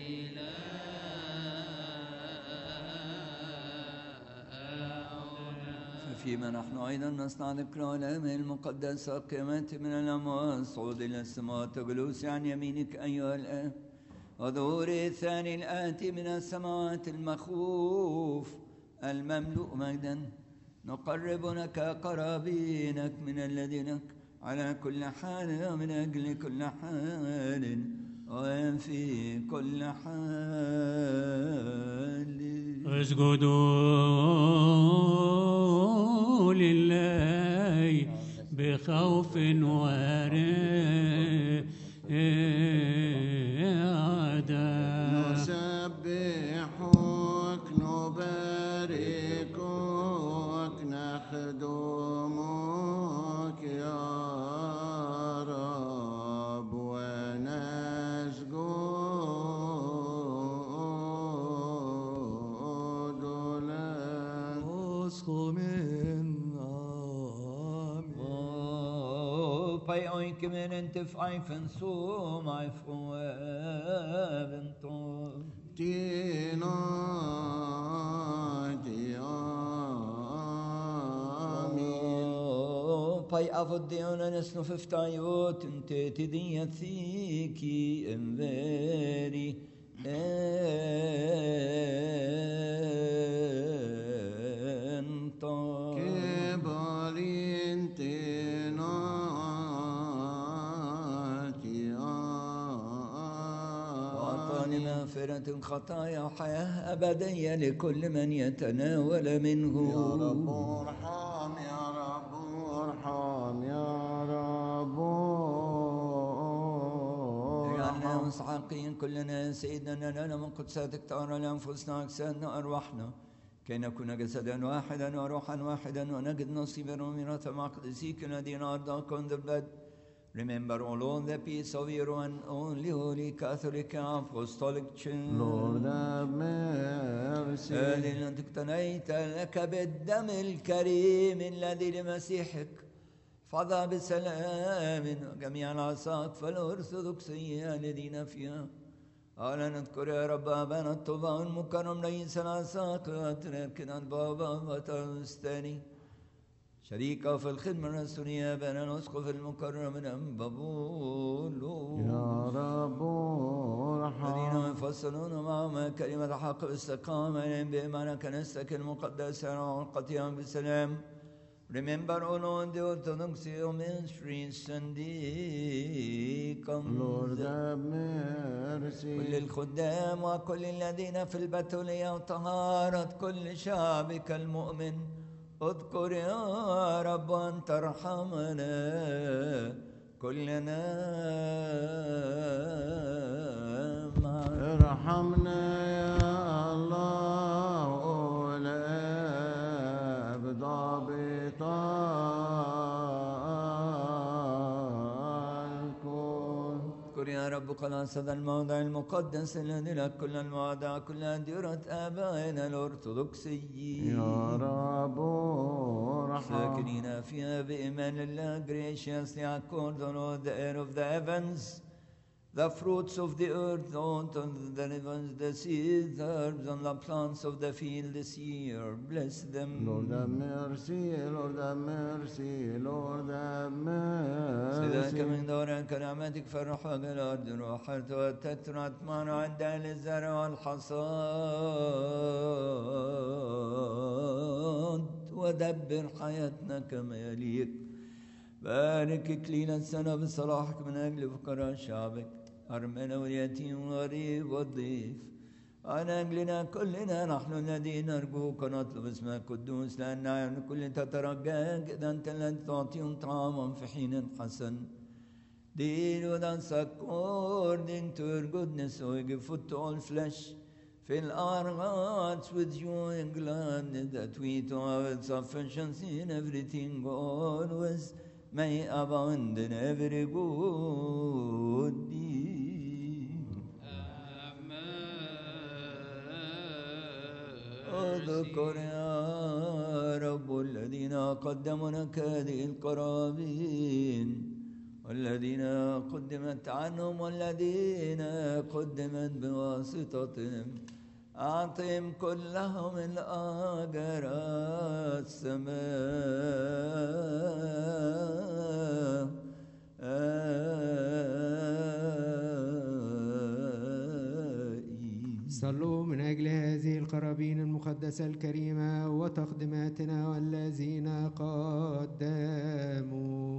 إلهنا. فيما نحن أيضا نصنع ذكرى الأيام المقدسة قيامات من الأموات صعود إلى السماء جلوس عن يمينك أيها الآب وظهور الثاني الآتي من السماوات المخوف المملوء مجدا نقرب لك قرابينك من الذين على كل حال ومن أجل كل حال وفي كل حال اسجدوا لله بخوف ورعدة نسبحك نباركك نخدمك يا رب ونسجد لك Pai oi kemenente feifen so my foeven to Tonight pai avoddeona nesno fiftayot inte tidiathiki enveri ento وأعطاني مغفرة خطايا وحياة أبدية لكل من يتناول منه يا رب ارحم يا رب ارحم يا رب اجعلنا مستحقين كلنا سيدنا لنا من قدساتك تعالى لأنفسنا أجسادنا أرواحنا كي نكون جسدا واحدا وروحا واحدا ونجد نصيبا وميراثا مع قدسيك الذين أرضاك on the blood. Remember all of the peace of your one only holy Catholic Apostolic Church. Lord have mercy. الذي أنت اقتنيت لك بالدم الكريم الذي لمسيحك فضى بسلام جميع العساقفة الأرثوذكسية الذين فيها. ألا نذكر يا رب أبانا الطوبى المكرم رئيس العساقفة وتركنا البابا وترستاني شريكه في الخدمة الرسولية بين الأسقف المكرم الأنبا بولس يا رب ارحم. الذين يفصلون معهم كلمة حق باستقامة بإيمان كنيستك المقدسة والقطيع بسلام. Remember all of the Orthodox ministries and deacons. Lord have mercy. كل الخدام وكل الذين في البتولية وطهارة كل شعبك المؤمن. اذكر يا رب أن ترحمنا كلنا معا. ارحمنا يا الله ولا بضابطا الكون. اذكر يا رب خلاص هذا الموضع المقدس الذي لك كل المواضع كلها ديرة آبائنا الأرثوذكسيين يا رب ارحم. ساكنين فيها بإيمان الله graciously accord on all the air of the heavens the fruits of the earth on the heavens the seeds the herbs and the plants of the field this year bless them. Lord have mercy, Lord have mercy, Lord have mercy. سيدك من دورك كرامتك فرح الأرض روحت وتترى أطمان عند الزرع والحصاد ودبر حياتنا كما يليق. بارك إكليل السنة بصلاحك من أجل فقراء شعبك أرمنا واليتيم والغريب والضيف عن أجلنا كلنا نحن الذين نرجوك ونطلب اسمك القدوس لأن نعلم كل تترجاك إذا أنت الذي تعطيهم طعاما في حين حسن. Deal with us according to your goodness, so we give food to all flesh. Fill our hearts with joy and gladness that we to have sufficiency in everything always may abound in every good deed. اذكر يا رب الذين قدموا لك هذه القرابين والذين قدمت عنهم والذين قدمت بواسطتهم أعطهم كلهم الأجر السماء. صلوا من أجل هذه القرابين المقدسة الكريمة وتقدماتنا والذين قدموا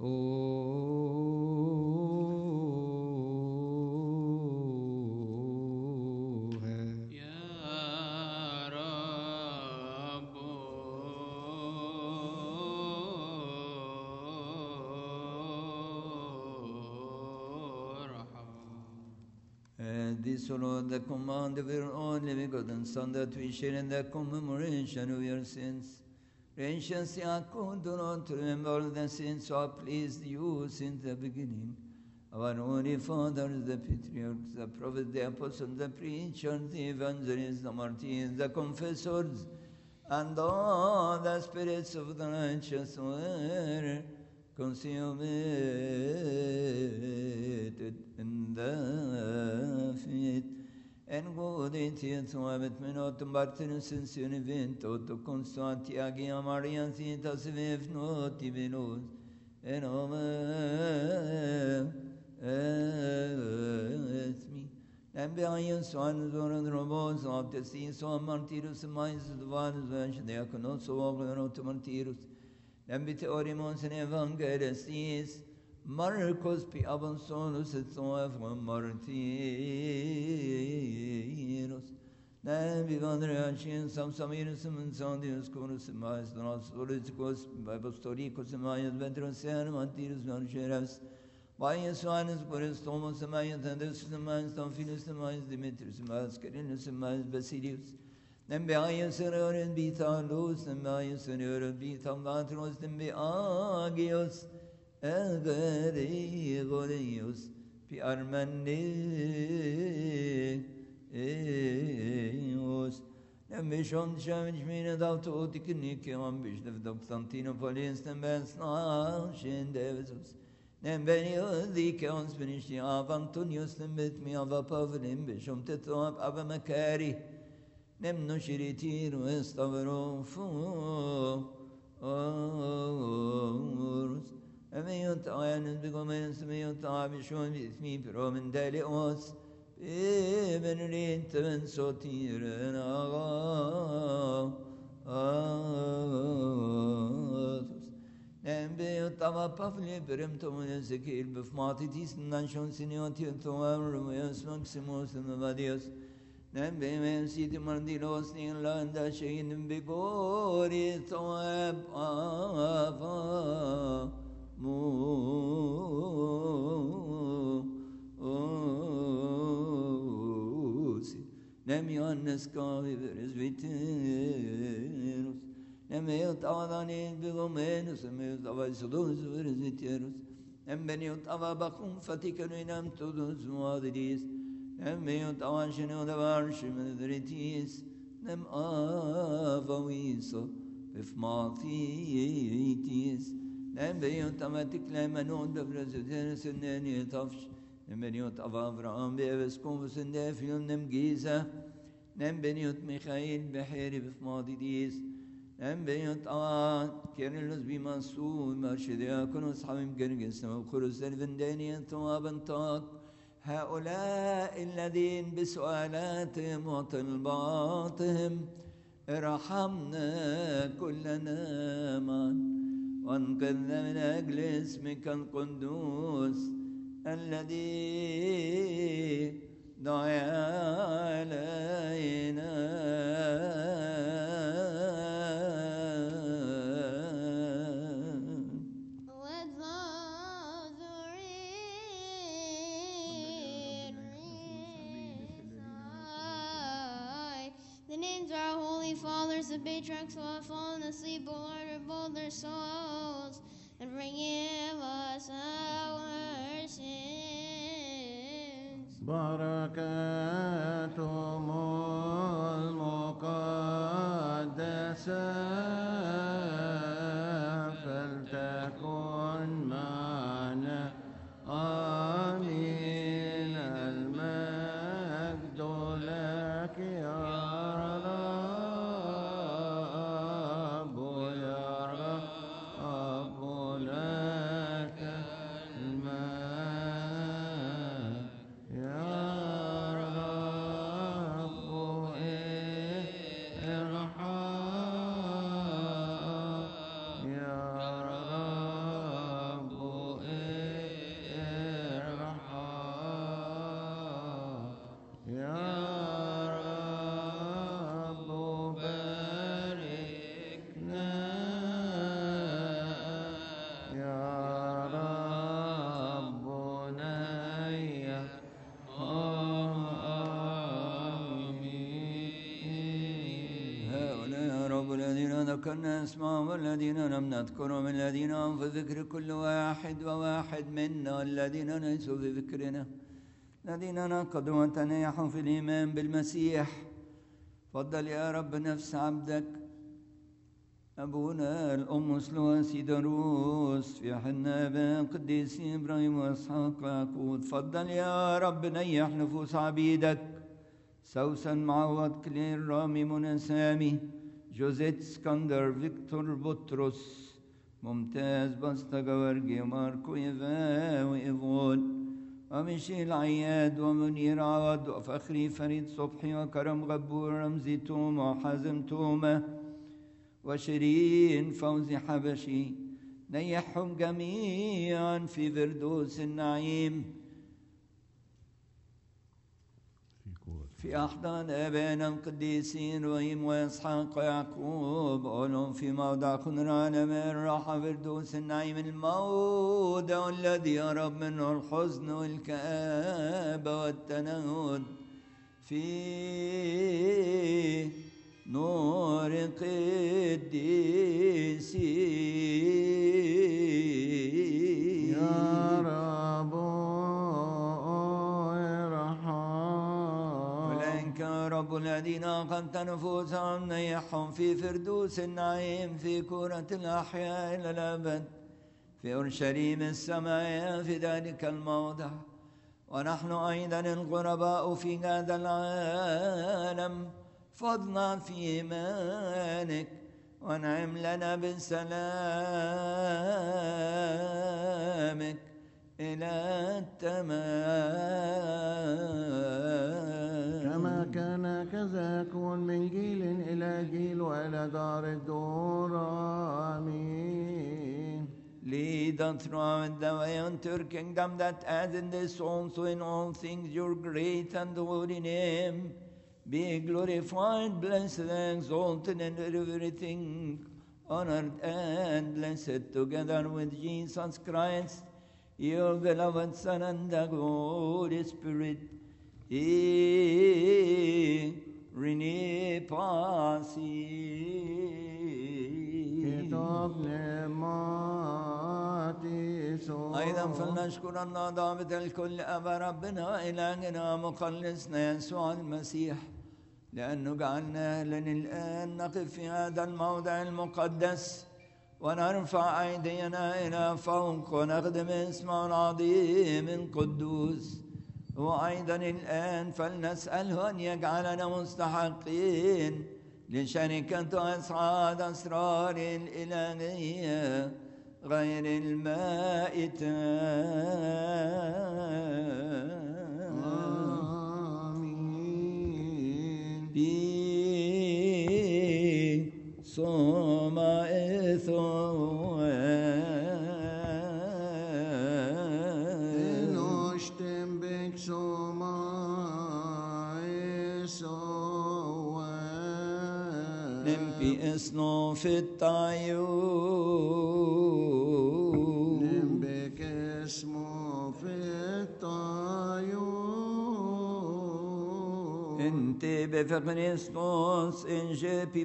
This Lord, the command of your only begotten Son, that we share in the commemoration of your sins. Graciously accord not to remember all the sins who have pleased you since the beginning. Our holy fathers, the patriarchs, the prophets, the apostles, the preachers, the evangelists, the martyrs, the confessors, and all the spirits of the righteous were consummated in the faith. En godhet som övet med något om Bartenusens univent och konstantiagia Marians intas vävt något i velos. إنهم اسمي نبي يسوع نزور الربوز وابتسيس ومارتيروس مايز دوانز وانش دياكونوس وغيروت مارتيروس نبي توريمونس إيفانجيلستيس ماركوس بي أبنسونوس الصوف ومارتيروس نبي فاندرياشين سامساميروس من سانديوس كونوس مايز دوناس وليتكوس بايبستوريكوس مايز بنتروسيان مارتيروس وانشيرس Vayas Johannes Boristomos Samayas Andres Samayas Tomphilus Samayas Demetrius Samayas Carinus Samayas Basilius Nembeayas Serorin Bithalos Nembeayas Serorin Bithamatros Nembeagios Elgarios Pi Armanios Nembeshon Shavich Mina Dauto Otikiniki Ambishnev Doctantino Polins Nembens Nashin Devisus Nem beni ödike ons benişti avam tunyus lembet mi ava pavlim beşum tetuab ava makari nem nuşiritir ve estavrofu orus emeyot ayanız bigomen semeyot abi şun ismi promen deli os ben rinten sotiren ağam Nembe tava pavle berem tomune zekil befmatitis nanshon sinioti toam rumios maximus navadios Nembe men sidi mandilos in landa shein bigori toab ava mu Nem Johannes kavi veres viteros Nemeyot avanin bigomenus, nemeyot avaisodos verizitierus, nembeniot avabakum fatikanu inam todos muadiris, nemeyot avanshinu davarshim edritis, nem avawiso bifmatitis, nembeyot amatik lemanon davrazudenes nenietafsh, nembeniot avavram beves konvus endefilum nem giza, nembeniot Michael beheri bifmatitis, Em beyot avan kernelus bimasul marşidiya kunus hamim gerges ve kuruslar vendeniyen tuaben tak هؤلاء الذين بسؤالاتهم وطلباتهم ارحمنا كلنا معا وانقذنا من أجل اسمك القدوس الذي دعا علينا The patriarchs who have fallen asleep, O Lord, rebuild their souls and forgive us our sins. بركاتهم المقدسة فلتكن معنا آمين المجد لك يا ذكرنا اسمهم والذين لم نذكرهم الذين هم في ذكر كل واحد وواحد منا الذين ليسوا في ذكرنا الذين نقضوا وتنيحوا في الإيمان بالمسيح فضل يا رب نفس عبدك أبونا الأم سلوى سيدروس في حنا بن قديس إبراهيم وإسحاق ويعقوب فضل يا رب نيح نفوس عبيدك سوسن معوض كلير رامي منسامي جوزيت اسكندر فيكتور بطرس ممتاز بسطة ورقي ماركو يفا وإيفون ومشيل عياد ومنير عوض وفخري فريد صبحي وكرم غبور رمزي توما وحازم توما وشيرين فوزي حبشي نيحهم جميعا في فردوس النعيم في أحضان آبائنا القديسين وإيم وإسحاق ويعقوب أولهم في موضع خنران من الراحة فردوس النعيم الموضع الذي يهرب منه الحزن والكآبة والتنهد في نور قديسي يا رب رب الذين أقمت نفوسهم نيحهم في فردوس النعيم في كرة الأحياء إلى الأبد في أورشليم السماء في ذلك الموضع ونحن أيضا الغرباء في هذا العالم فضلا في إيمانك وانعم لنا بسلامك إلى التمام كما كان كذا يكون من جيل إلى جيل وإلى دار الدور آمين. Lead us throughout the way unto your kingdom, that as in this also in all things your great and holy name be glorified, blessed, and exalted, and everything honored and blessed together with Jesus Christ, your beloved Son and the Holy Spirit. E Rene Pasi. أيضا فلنشكر الله ضابط الكل أبا ربنا إلهنا مخلصنا يسوع المسيح لأنه جعلنا لنا الآن نقف في هذا الموضع المقدس ونرفع أيدينا إلى فوق ونخدم اسمه العظيم القدوس. وأيضا الآن فلنسأله أن يجعلنا مستحقين لشركة أسعاد أسرار الإلهية غير المائتة. آمين. بي صوما إثوان إنوشتم بك صوما إثوان نمبي اسنو في الطيور Inte befriskos in jepi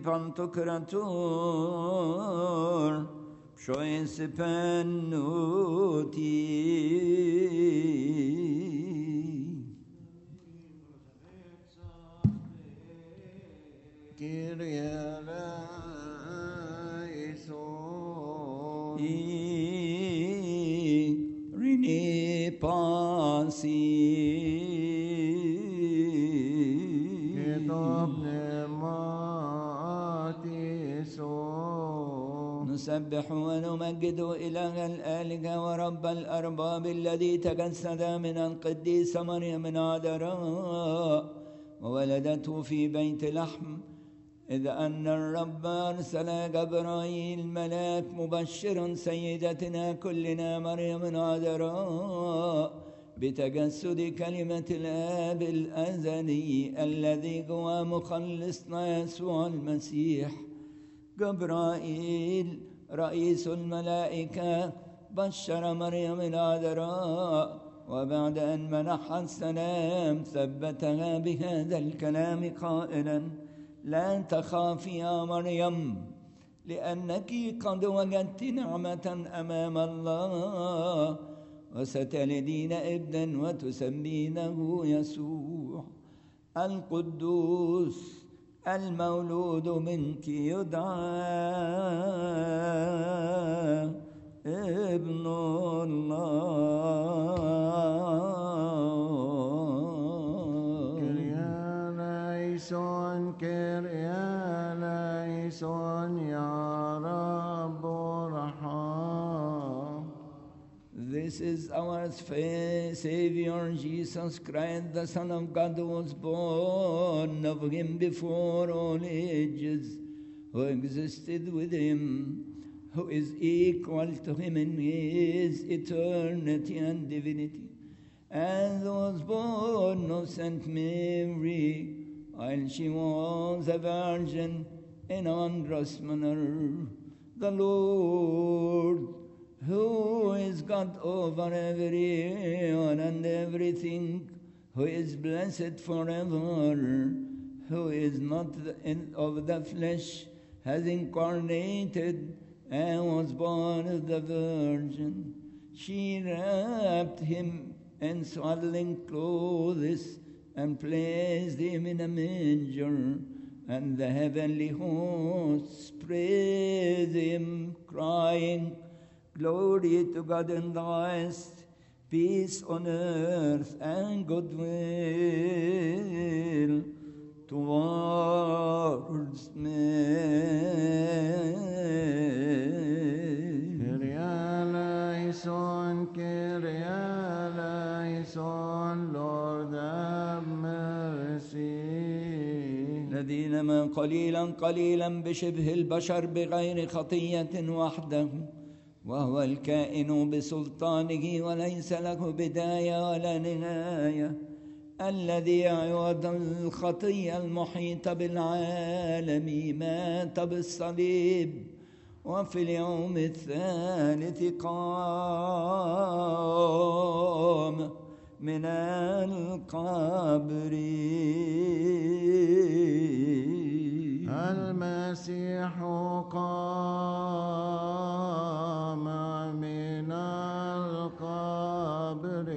pantokrator Pshois pennuti Kyrie eleison I rini pasi نسبح ونمجد إله الآلهة ورب الأرباب الذي تجسد من القديسة مريم العذراء وولدته في بيت لحم إذ أن الرب أرسل جبرائيل ملاك مبشرا سيدتنا كلنا مريم العذراء بتجسد كلمة الآب الأزلي الذي هو مخلصنا يسوع المسيح. جبرائيل رئيس الملائكة بشر مريم العذراء وبعد أن منحها السلام ثبتها بهذا الكلام قائلا لا تخافي يا مريم لأنك قد وجدت نعمة أمام الله وستلدين ابنا وتسمينه يسوع القدوس المولود منك يدعى ابن الله. كريا ليسون كريا ليسون يا رب ارحم This is our Savior Jesus Christ, the Son of God, who was born of him before all ages, who existed with him, who is equal to him in his eternity and divinity, and was born of Saint Mary, while she was a virgin in a wondrous manner. The Lord, who is God over everyone and everything, who is blessed forever, who is not in, of the flesh, has incarnated and was born of the Virgin. She wrapped him in swaddling clothes and placed him in a manger, and the heavenly hosts praised him, crying, Glory to God in the highest, peace on earth and goodwill towards men. Kyrie eleison, Kyrie eleison, Lord have mercy. الذين ما قليلا قليلا بشبه البشر بغير خطية وحده، وهو الكائن بسلطانه وليس له بداية ولا نهاية، الذي عوض الخطية المحيطة بالعالم مات بالصليب، وفي اليوم الثالث قام من القبر. المسيح قام من القبر.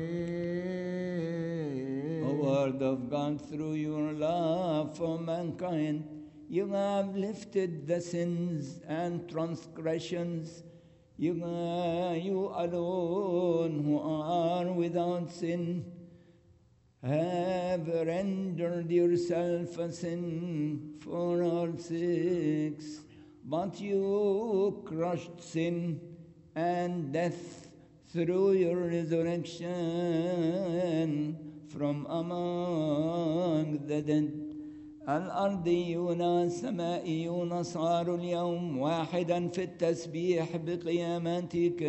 O Word of God, through your love for mankind, you have lifted the sins and transgressions. You, uh, you alone who are without sin have rendered yourself a sin for our sakes, but you crushed sin and death through your resurrection from among the dead. الأرضيون والسمائيون صاروا اليوم واحدا في التسبيح بقيامتك،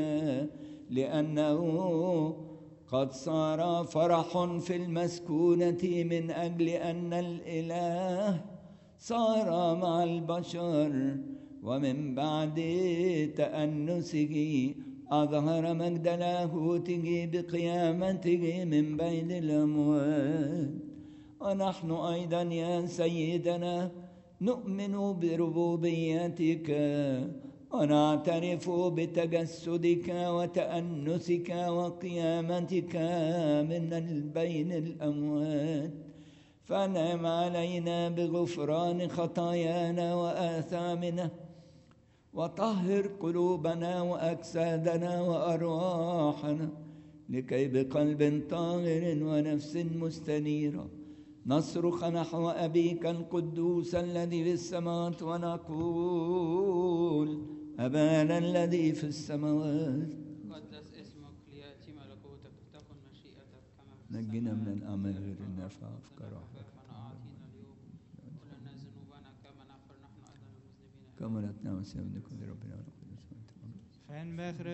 لأنه قد صار فرح في المسكونة من أجل أن الإله صار مع البشر، ومن بعد تأنسه أظهر مجد لاهوته بقيامته من بين الأموات. ونحن أيضا يا سيدنا نؤمن بربوبيتك ونعترف بتجسدك وتأنسك وقيامتك من بين الأموات، فانعم علينا بغفران خطايانا وآثامنا، وطهر قلوبنا وأجسادنا وأرواحنا، لكي بقلب طاهر ونفس مستنيرة نصرخ نحو أبيك القدوس الذي في السماوات ونقول أبانا الذي في السماوات، قدس اسمك، ليأتي ملكوتك، تكن مشيئتك كما في نجنا من الأعمال غير النافعة أفكار ربنا أعطينا اليوم ولنا ذنوبنا كما نغفر نحن أيضا للمذنبين، كما لا تنامس يا ابن كل ربنا ونقول فان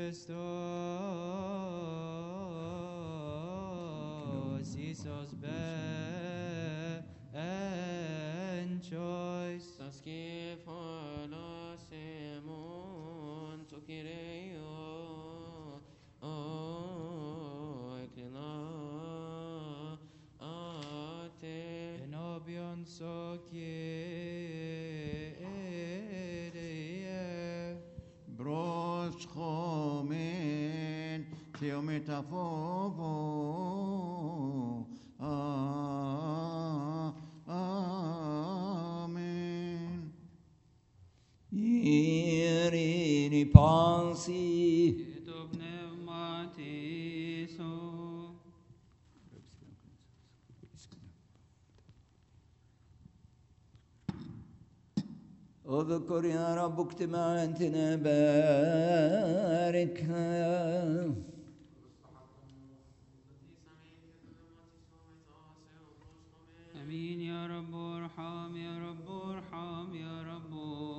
بخريستوس Jesus ben choice. Taske fala semon to kireo o eklina ate Enobion sokie Bros chomen theometaphobo. Amen. Irini pansi to pneumatiso. اذكر يا رب اجتماعاتنا، باركها الضالين يا رب ارحم يا رب ارحم يا رب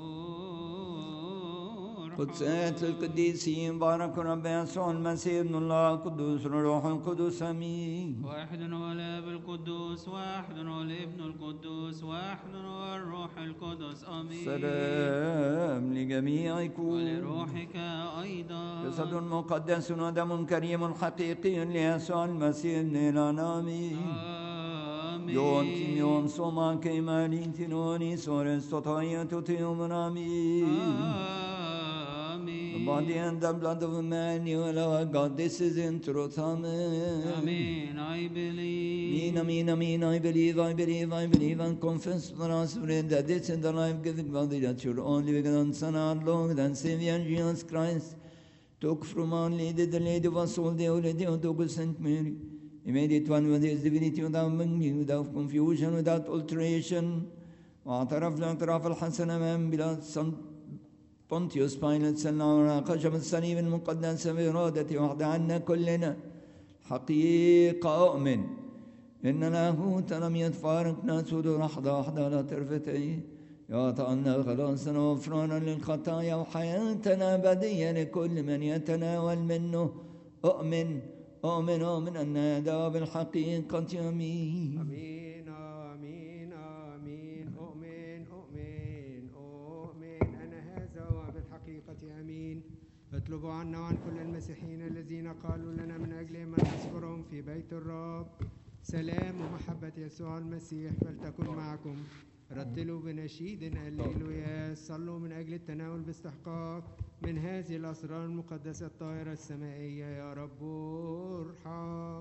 ارحم. قدسات القديسين بارك رب يسوع المسيح ابن الله القدوس الروح القدس امين. واحد هو الاب القدوس واحد هو الابن القدوس واحد هو الروح القدس امين. سلام لجميعكم ولروحك ايضا. جسد مقدس ودم كريم حقيقي ليسوع المسيح ابن الانام. آمين. يوم تيميون سوما كيمالين تنوني سورس تطايا تطيوم آمين. Body and the blood of Emmanuel, our God, this is in truth. Amen. Amen. I believe. Amen, amen, amen. I believe, I believe, I believe, and confess for us, friend, that this is the life-giving body that your only begotten Son, our Lord and Savior Jesus Christ, took from our Lady, the Lady of us all, the Holy Theotokos Saint Mary. He made it one with his divinity without mingling, without confusion, without alteration. واعترف لاعتراف الحسن أمام بلا بونتيوس بايلوت سلنا خشب الصليب المقدس بإرادة وحده عنا كلنا. حقيقة أؤمن إن لاهوت لم يتفارقنا سود لحظة واحدة لا طرفتين. يعطينا خلاصنا وغفرانا للخطايا وحياتنا أبدية لكل من يتناول منه. أؤمن أؤمن أؤمن أن هذا بالحقيقة أمين. آمين آمين آمين أؤمن أؤمن أؤمن أن هذا هو بالحقيقة أمين. اطلبوا عنا وعن كل المسيحيين الذين قالوا لنا من أجلهم أن نذكرهم في بيت الرب. سلام ومحبة يسوع المسيح فلتكن معكم. رتلوا بنشيد هللويا. صلوا من أجل التناول باستحقاق من هذه الأسرار المقدسة الطاهرة السمائية. يا رب ارحم.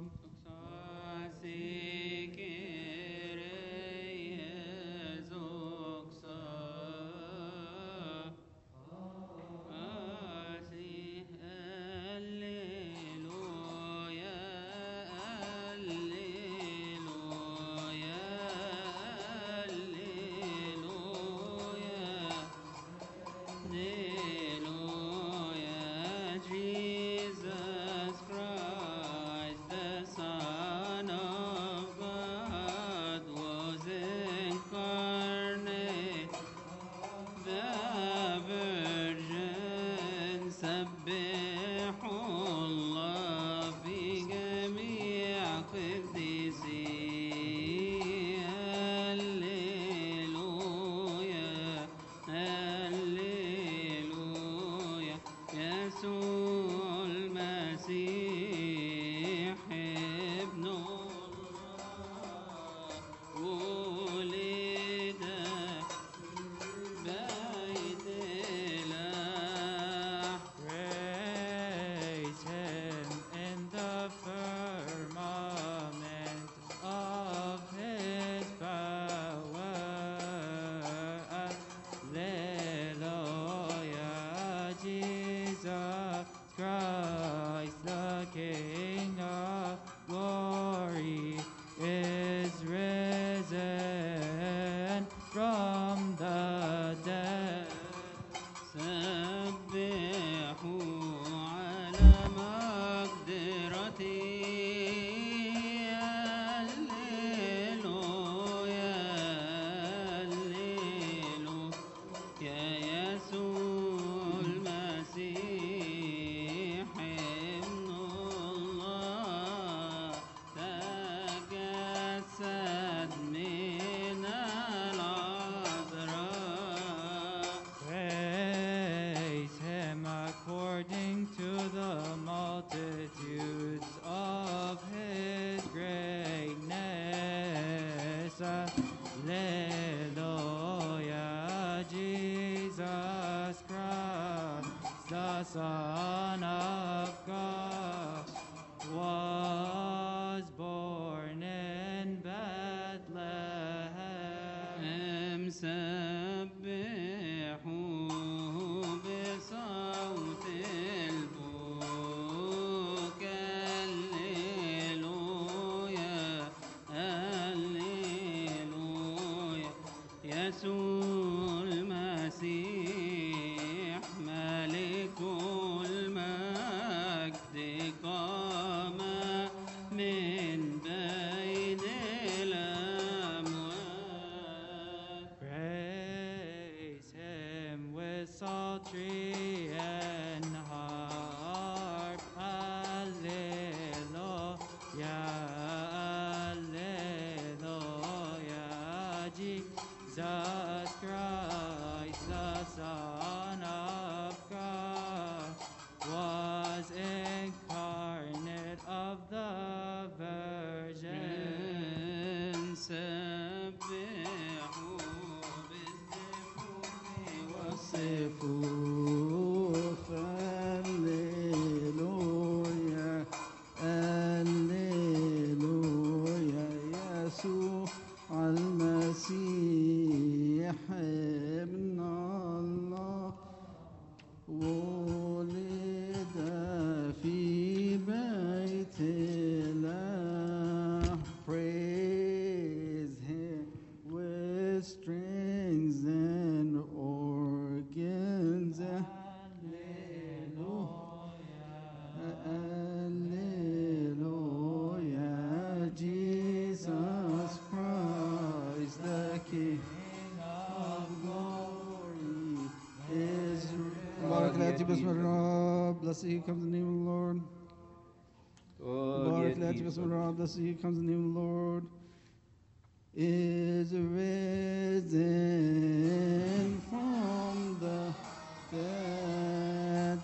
Son of God was born in Bethlehem. سبحوا بصوت البوق هللويا هللويا. يسوع المسيح ملك المجد قام and harp. Alleluia, alleluia. Jesus Christ, the Son of God, was incarnate of the Virgin. سبحوا والصفوف هللويا هللويا يسوع المسيح ابن الله ولد في بيت الله. Praise him with strings and organs. Alleluia, Jesus Christ, the King of glory, is Barak Lati Bismillah Rab, blessed he comes in the name of the Lord. Barak Lati Bismillah Rab, blessed he comes in the name of the Lord. Is risen from the dead.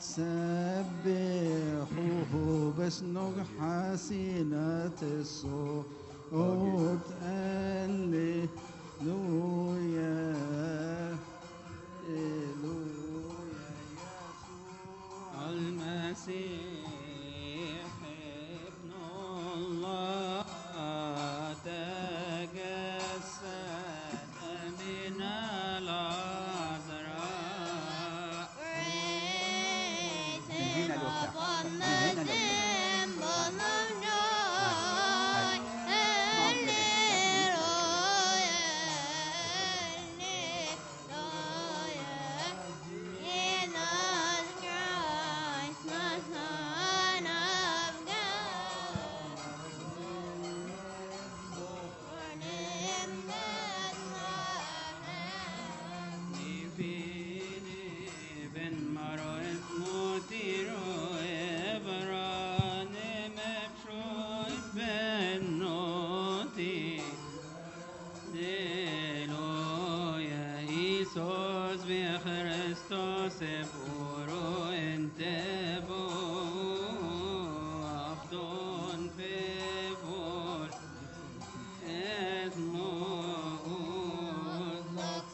سبحوه باسنق حسينة الصوت. هللويا هللويا يسوع المسيح ابن الله تجسد من العذراء. Praise him upon the symbol of joy. Alleluia, alleluia. Jesus Christ, the Son of God, born in Bethlehem. Divini ben maro et motiro ebrane mepshois ben noti. Alleluia, Isos be Christos epuro entebo afton fevor et mood. Look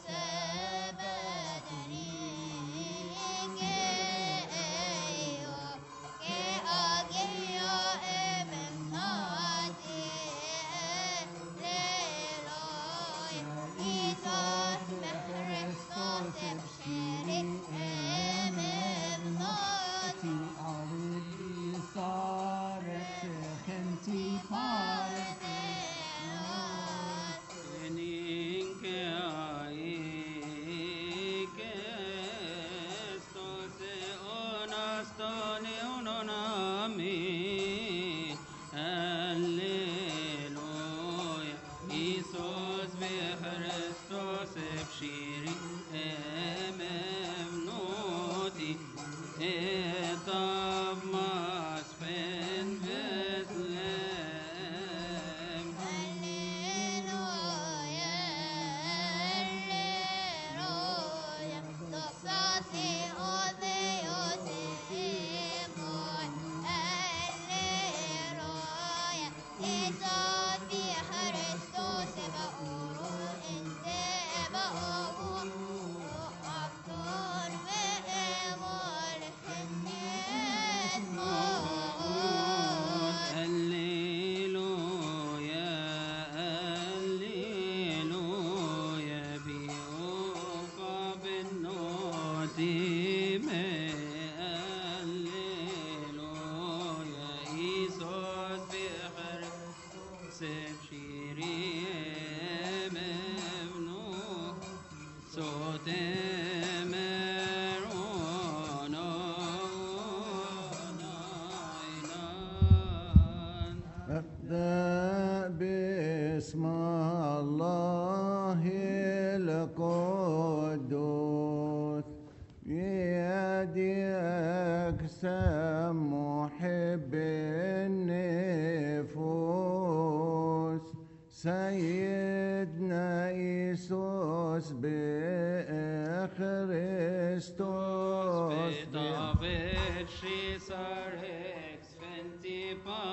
Caesar ex venti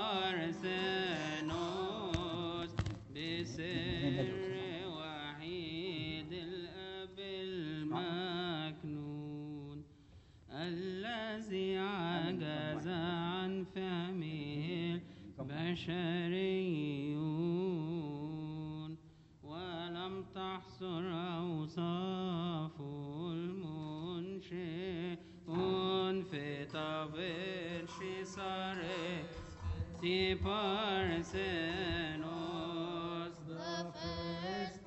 parthenos بسر وحيد الأب المكنون الذي عجز عن فهمه البشريون ولم تحصر أوصافه المنشئون في طبيل شيسار تي بارسينوس. The first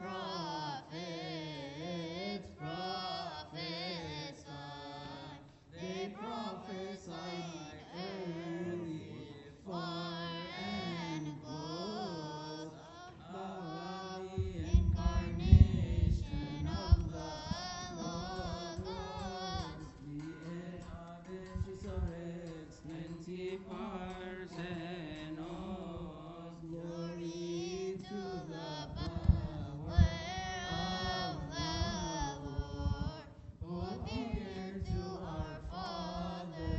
prophets prophesied. They prophesied early, far and close, about the incarnation of the Logos. Glory to the power of the Lord, who appeared to our father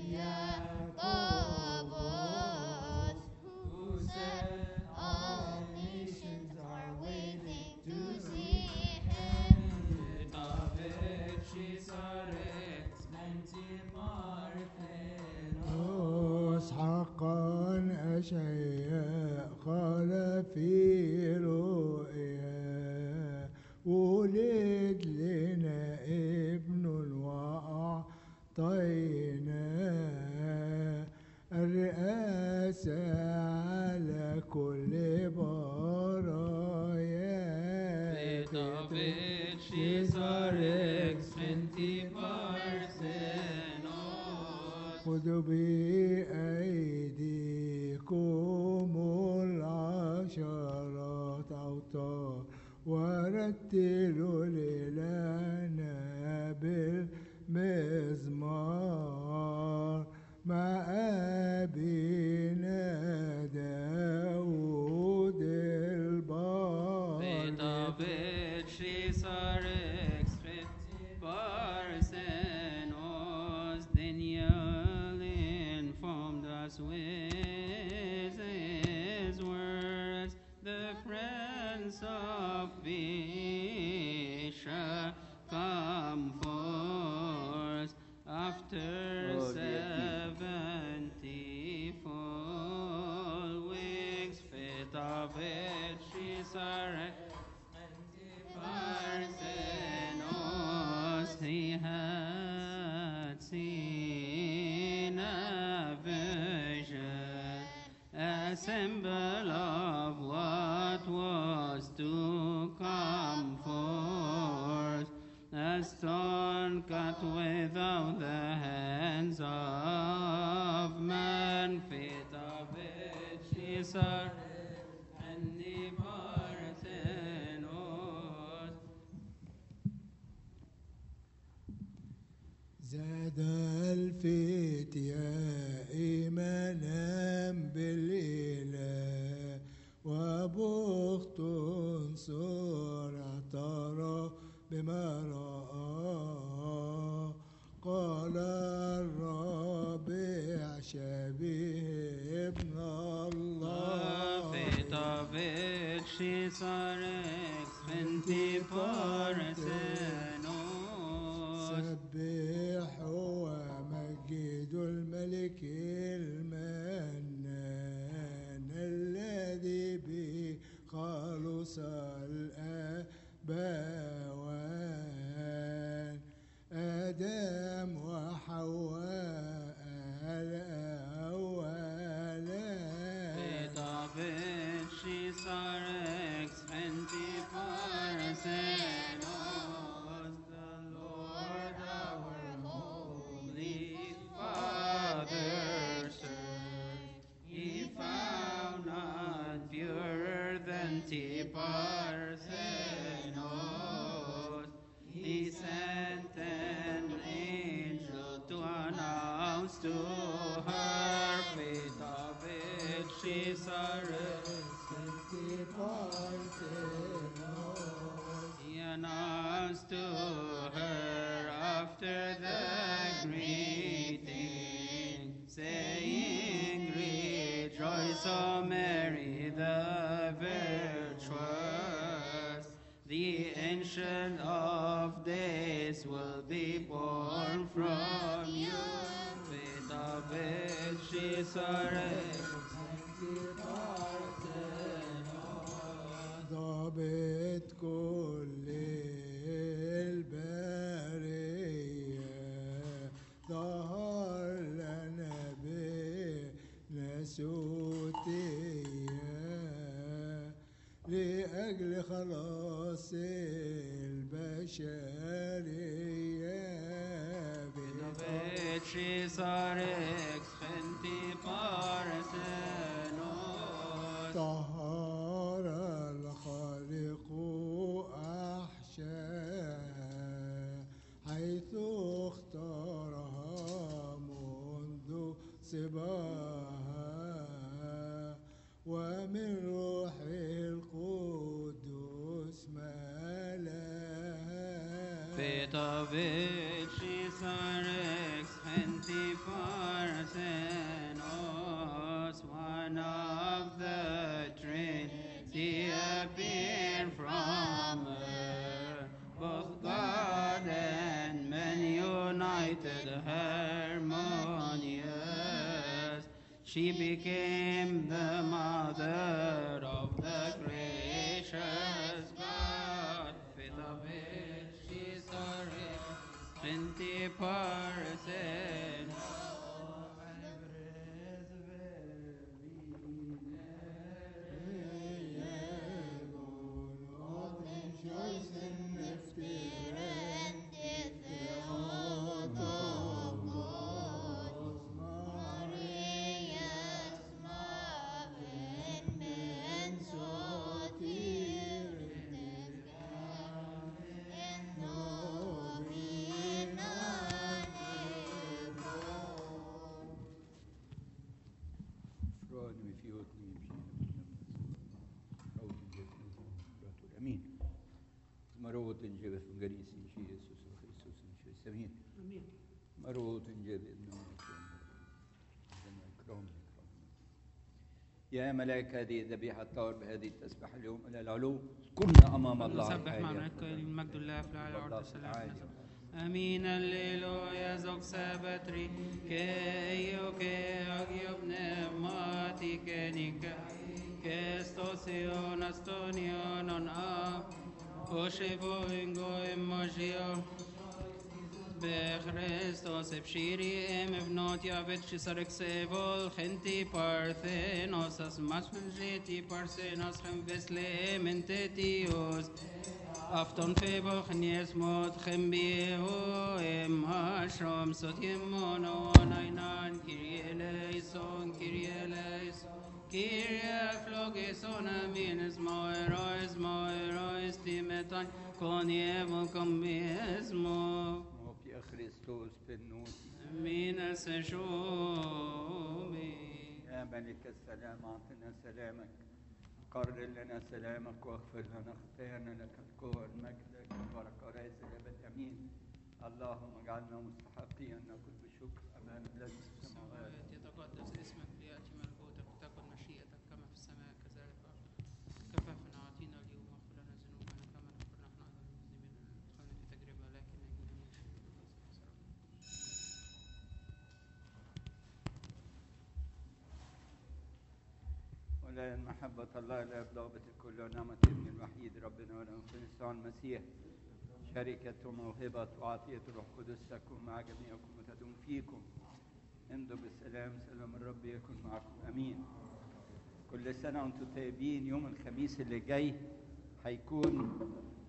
Jacobus, who said, all nations are waiting to see him. أوس حقا أشياء قال في رؤيا ولد لنا ابن وأعطينا الرئاسة على كل برايا. خذوا بأيديكم العشرات أوتار ورتلوا لنا بالمزمار مع أبينا داود البار. Daniel informed us with his words, the Prince of Peace shall come forth after Oh, dear. seventy full weeks. Fit of it, she's a Parthenos, he had seen a vision, a symbol of what was to come forth, a stone cut without the hands of man. Fit of it, she's a and the Parthenos. زاد الفتية إيمانا بالإله وبخت صورة ترى بما رأى. قال الرابع شبيه ابن الله. Fit of it, she's our ex venti Parthenos. سبحوا ومجدوا الملك المنان الذي به خلص الآباوان آدم وحواء الأولان. Fit of it, she's our ex venti Parthenos. The Lord our Holy Father served. He found none purer than Parthenos. He sent an angel to announce to her. Fit of it, she's our He announced to her after the greeting, saw Mary the virtuous, the Ancient of Days will be born from you. With a bit she ضابط كل البرية ظهر لنا بناسوتية لأجل خلاص البشرية بيت شي صار اكس خنتي بارسنوس طهر الخالق أحشاها حيث اختارها منذ صباها ومن روح القدس ملاها بيت بيت شي صار اكس خنتي بارسنوس one of the Trinity appeared from her, both God and man united harmonious. She became the mother of the gracious God. With a bit she sorry, twenty percent. مروت انجب في قريس شيء يسوع خريستوس شيء سمين امين مروت انجب اكرام يا ملائكة هذه ذبيحة الطاهر بهذه التسبيح اليوم إلى العلو كنا أمام الله نسبح مع المجد لله في العلى والأرض السلام امين الليلويا زوج سابتري كيو كي اغيوب نماتي كنيكا كستوسيون استونيون اون اب وشيفو انجو اماجيو بخريستوس بشيري ام ابنوت يا بتشي سرك سيفول خنتي بارثينوس اسماش من جيتي بارثينوس خم بسليم انتتيوس أفتون في بخنيس موت خمبيه إم هاشم صوت يمونو ناينان كيري ليسون كيري ليسون كيري فلوغيسون أمين اسمو إيرو اسمو إيرو استيمتان كوني بكم باسمو في خريستوس بالنور أمين السشومي يا ملك السلام أعطنا سلامك قرر لنا سلامك واغفر لنا خطايانا لك القوة المجد لك البركة رئيس الأبد أمين اللهم اجعلنا مستحقين نقول بشكر أمام الذي في السماوات يتقدس اسمك ليأتي ملكوتك وتكن مشيئتك كما في السماء كذلك في الأرض كفافنا أعطينا اليوم واغفر لنا ذنوبنا كما نغفر نحن أيضا للمذنبين ادخلنا في تجربة لكن نجينا من الشر ولا محبة الله لا ضابط الكل ونعمة ابن الوحيد ربنا ونعمة يسوع المسيح شركة وموهبة وعطية الروح القدس تكون مع جميعكم وتدوم فيكم امضوا بالسلام سلام الرب يكن معكم امين. كل سنة وانتم طيبين. يوم الخميس اللي جاي هيكون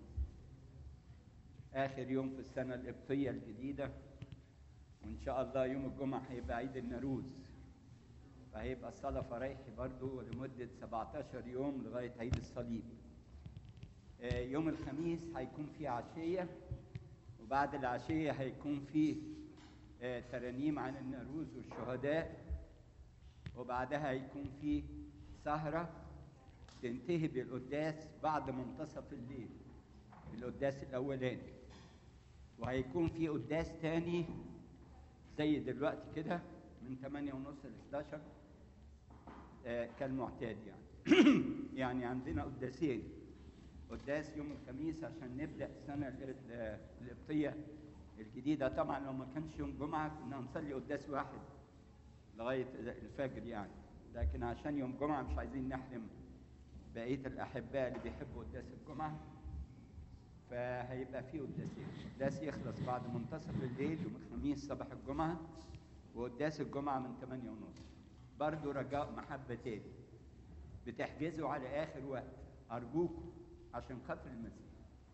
آخر يوم في السنة القبطية الجديدة، وإن شاء الله يوم الجمعة هيبقى عيد النوروز، فهيبقى الصلاة فرايحي برضو لمدة سبعة عشر يوم لغاية عيد الصليب. يوم الخميس هيكون فيه عشية، وبعد العشية هيكون فيه ترانيم عن النوروز والشهداء، وبعدها هيكون فيه سهرة تنتهي بالقداس بعد منتصف الليل، القداس الأولاني، وهيكون فيه قداس تاني زي دلوقتي كده من ثمانية ونص ل إحدى عشر آه كالمعتاد يعني. يعني عندنا قداسين، قداس يوم الخميس عشان نبدا السنه القبطيه الجديده. طبعا لو ما كانش يوم جمعه كنا هنصلي قداس واحد لغايه الفجر يعني، لكن عشان يوم جمعه مش عايزين نحرم بقيه الاحباء اللي بيحبوا قداس الجمعه، فهيبقى فيه قداسين. قداس يخلص بعد منتصف الليل يوم الخميس صباح الجمعه، وقداس الجمعه من ثمانية ونص. برضو رجاء محبه تاني، بتحجزوا على اخر وقت ارجوكم عشان خاطر المسيح،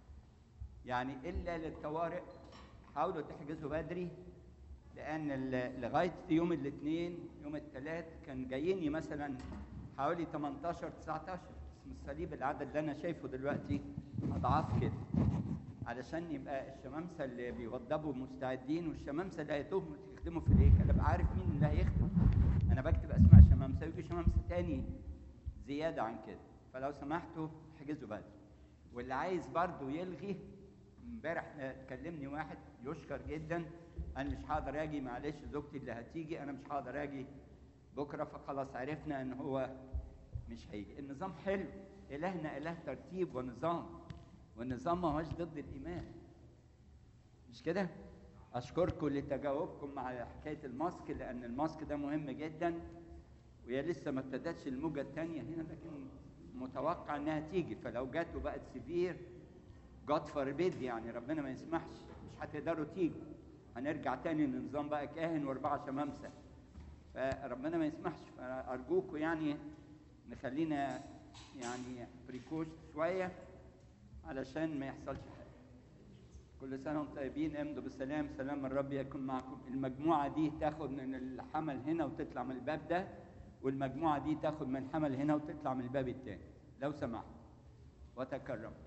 يعني الا للطوارئ حاولوا تحجزوا بدري، لان لغايه يوم الاثنين يوم الثلاث كان جاييني مثلا حوالي تمنتاشر تسعتاشر اسم الصليب. العدد اللي انا شايفه دلوقتي اضعاف كده، علشان يبقى الشمامسه اللي بيوضبوا مستعدين، والشمامسه اللي هيتوهوا يخدموا في الهيكل ابقى عارف مين اللي هيخدم. انا بكتب اسماء شمامسه ويجي شمامسه تاني زياده عن كده، فلو سمحتوا احجزوا بدري. واللي عايز برضه يلغي، امبارح كلمني واحد يشكر جدا، انا مش هقدر اجي معلش زوجتي اللي هتيجي، انا مش هقدر اجي بكره، فخلاص عرفنا ان هو مش هيجي. النظام حلو، الهنا اله ترتيب ونظام، والنظام ما هوش ضد الايمان، مش كده؟ اشكركم لتجاوبكم مع حكايه الماسك، لان الماسك ده مهم جدا، وهي لسه ما ابتدتش الموجه الثانيه هنا، لكن متوقع انها تيجي. فلو جت وبقت سيفير جاد فوربيد، يعني ربنا ما يسمحش، مش هتقدروا تيجوا، هنرجع تاني لنظام بقى كاهن واربعه شمامسه، فربنا ما يسمحش. فارجوكم يعني نخلينا يعني بريكوش شويه علشان ما يحصلش حاجه. كل سنه وانتم طيبين، امضوا بالسلام، سلام الرب يكون معكم. المجموعه دي تاخد من الحمل هنا وتطلع من الباب ده، والمجموعه دي تاخد من الحمل هنا وتطلع من الباب الثاني لو سمحت، وتكرم.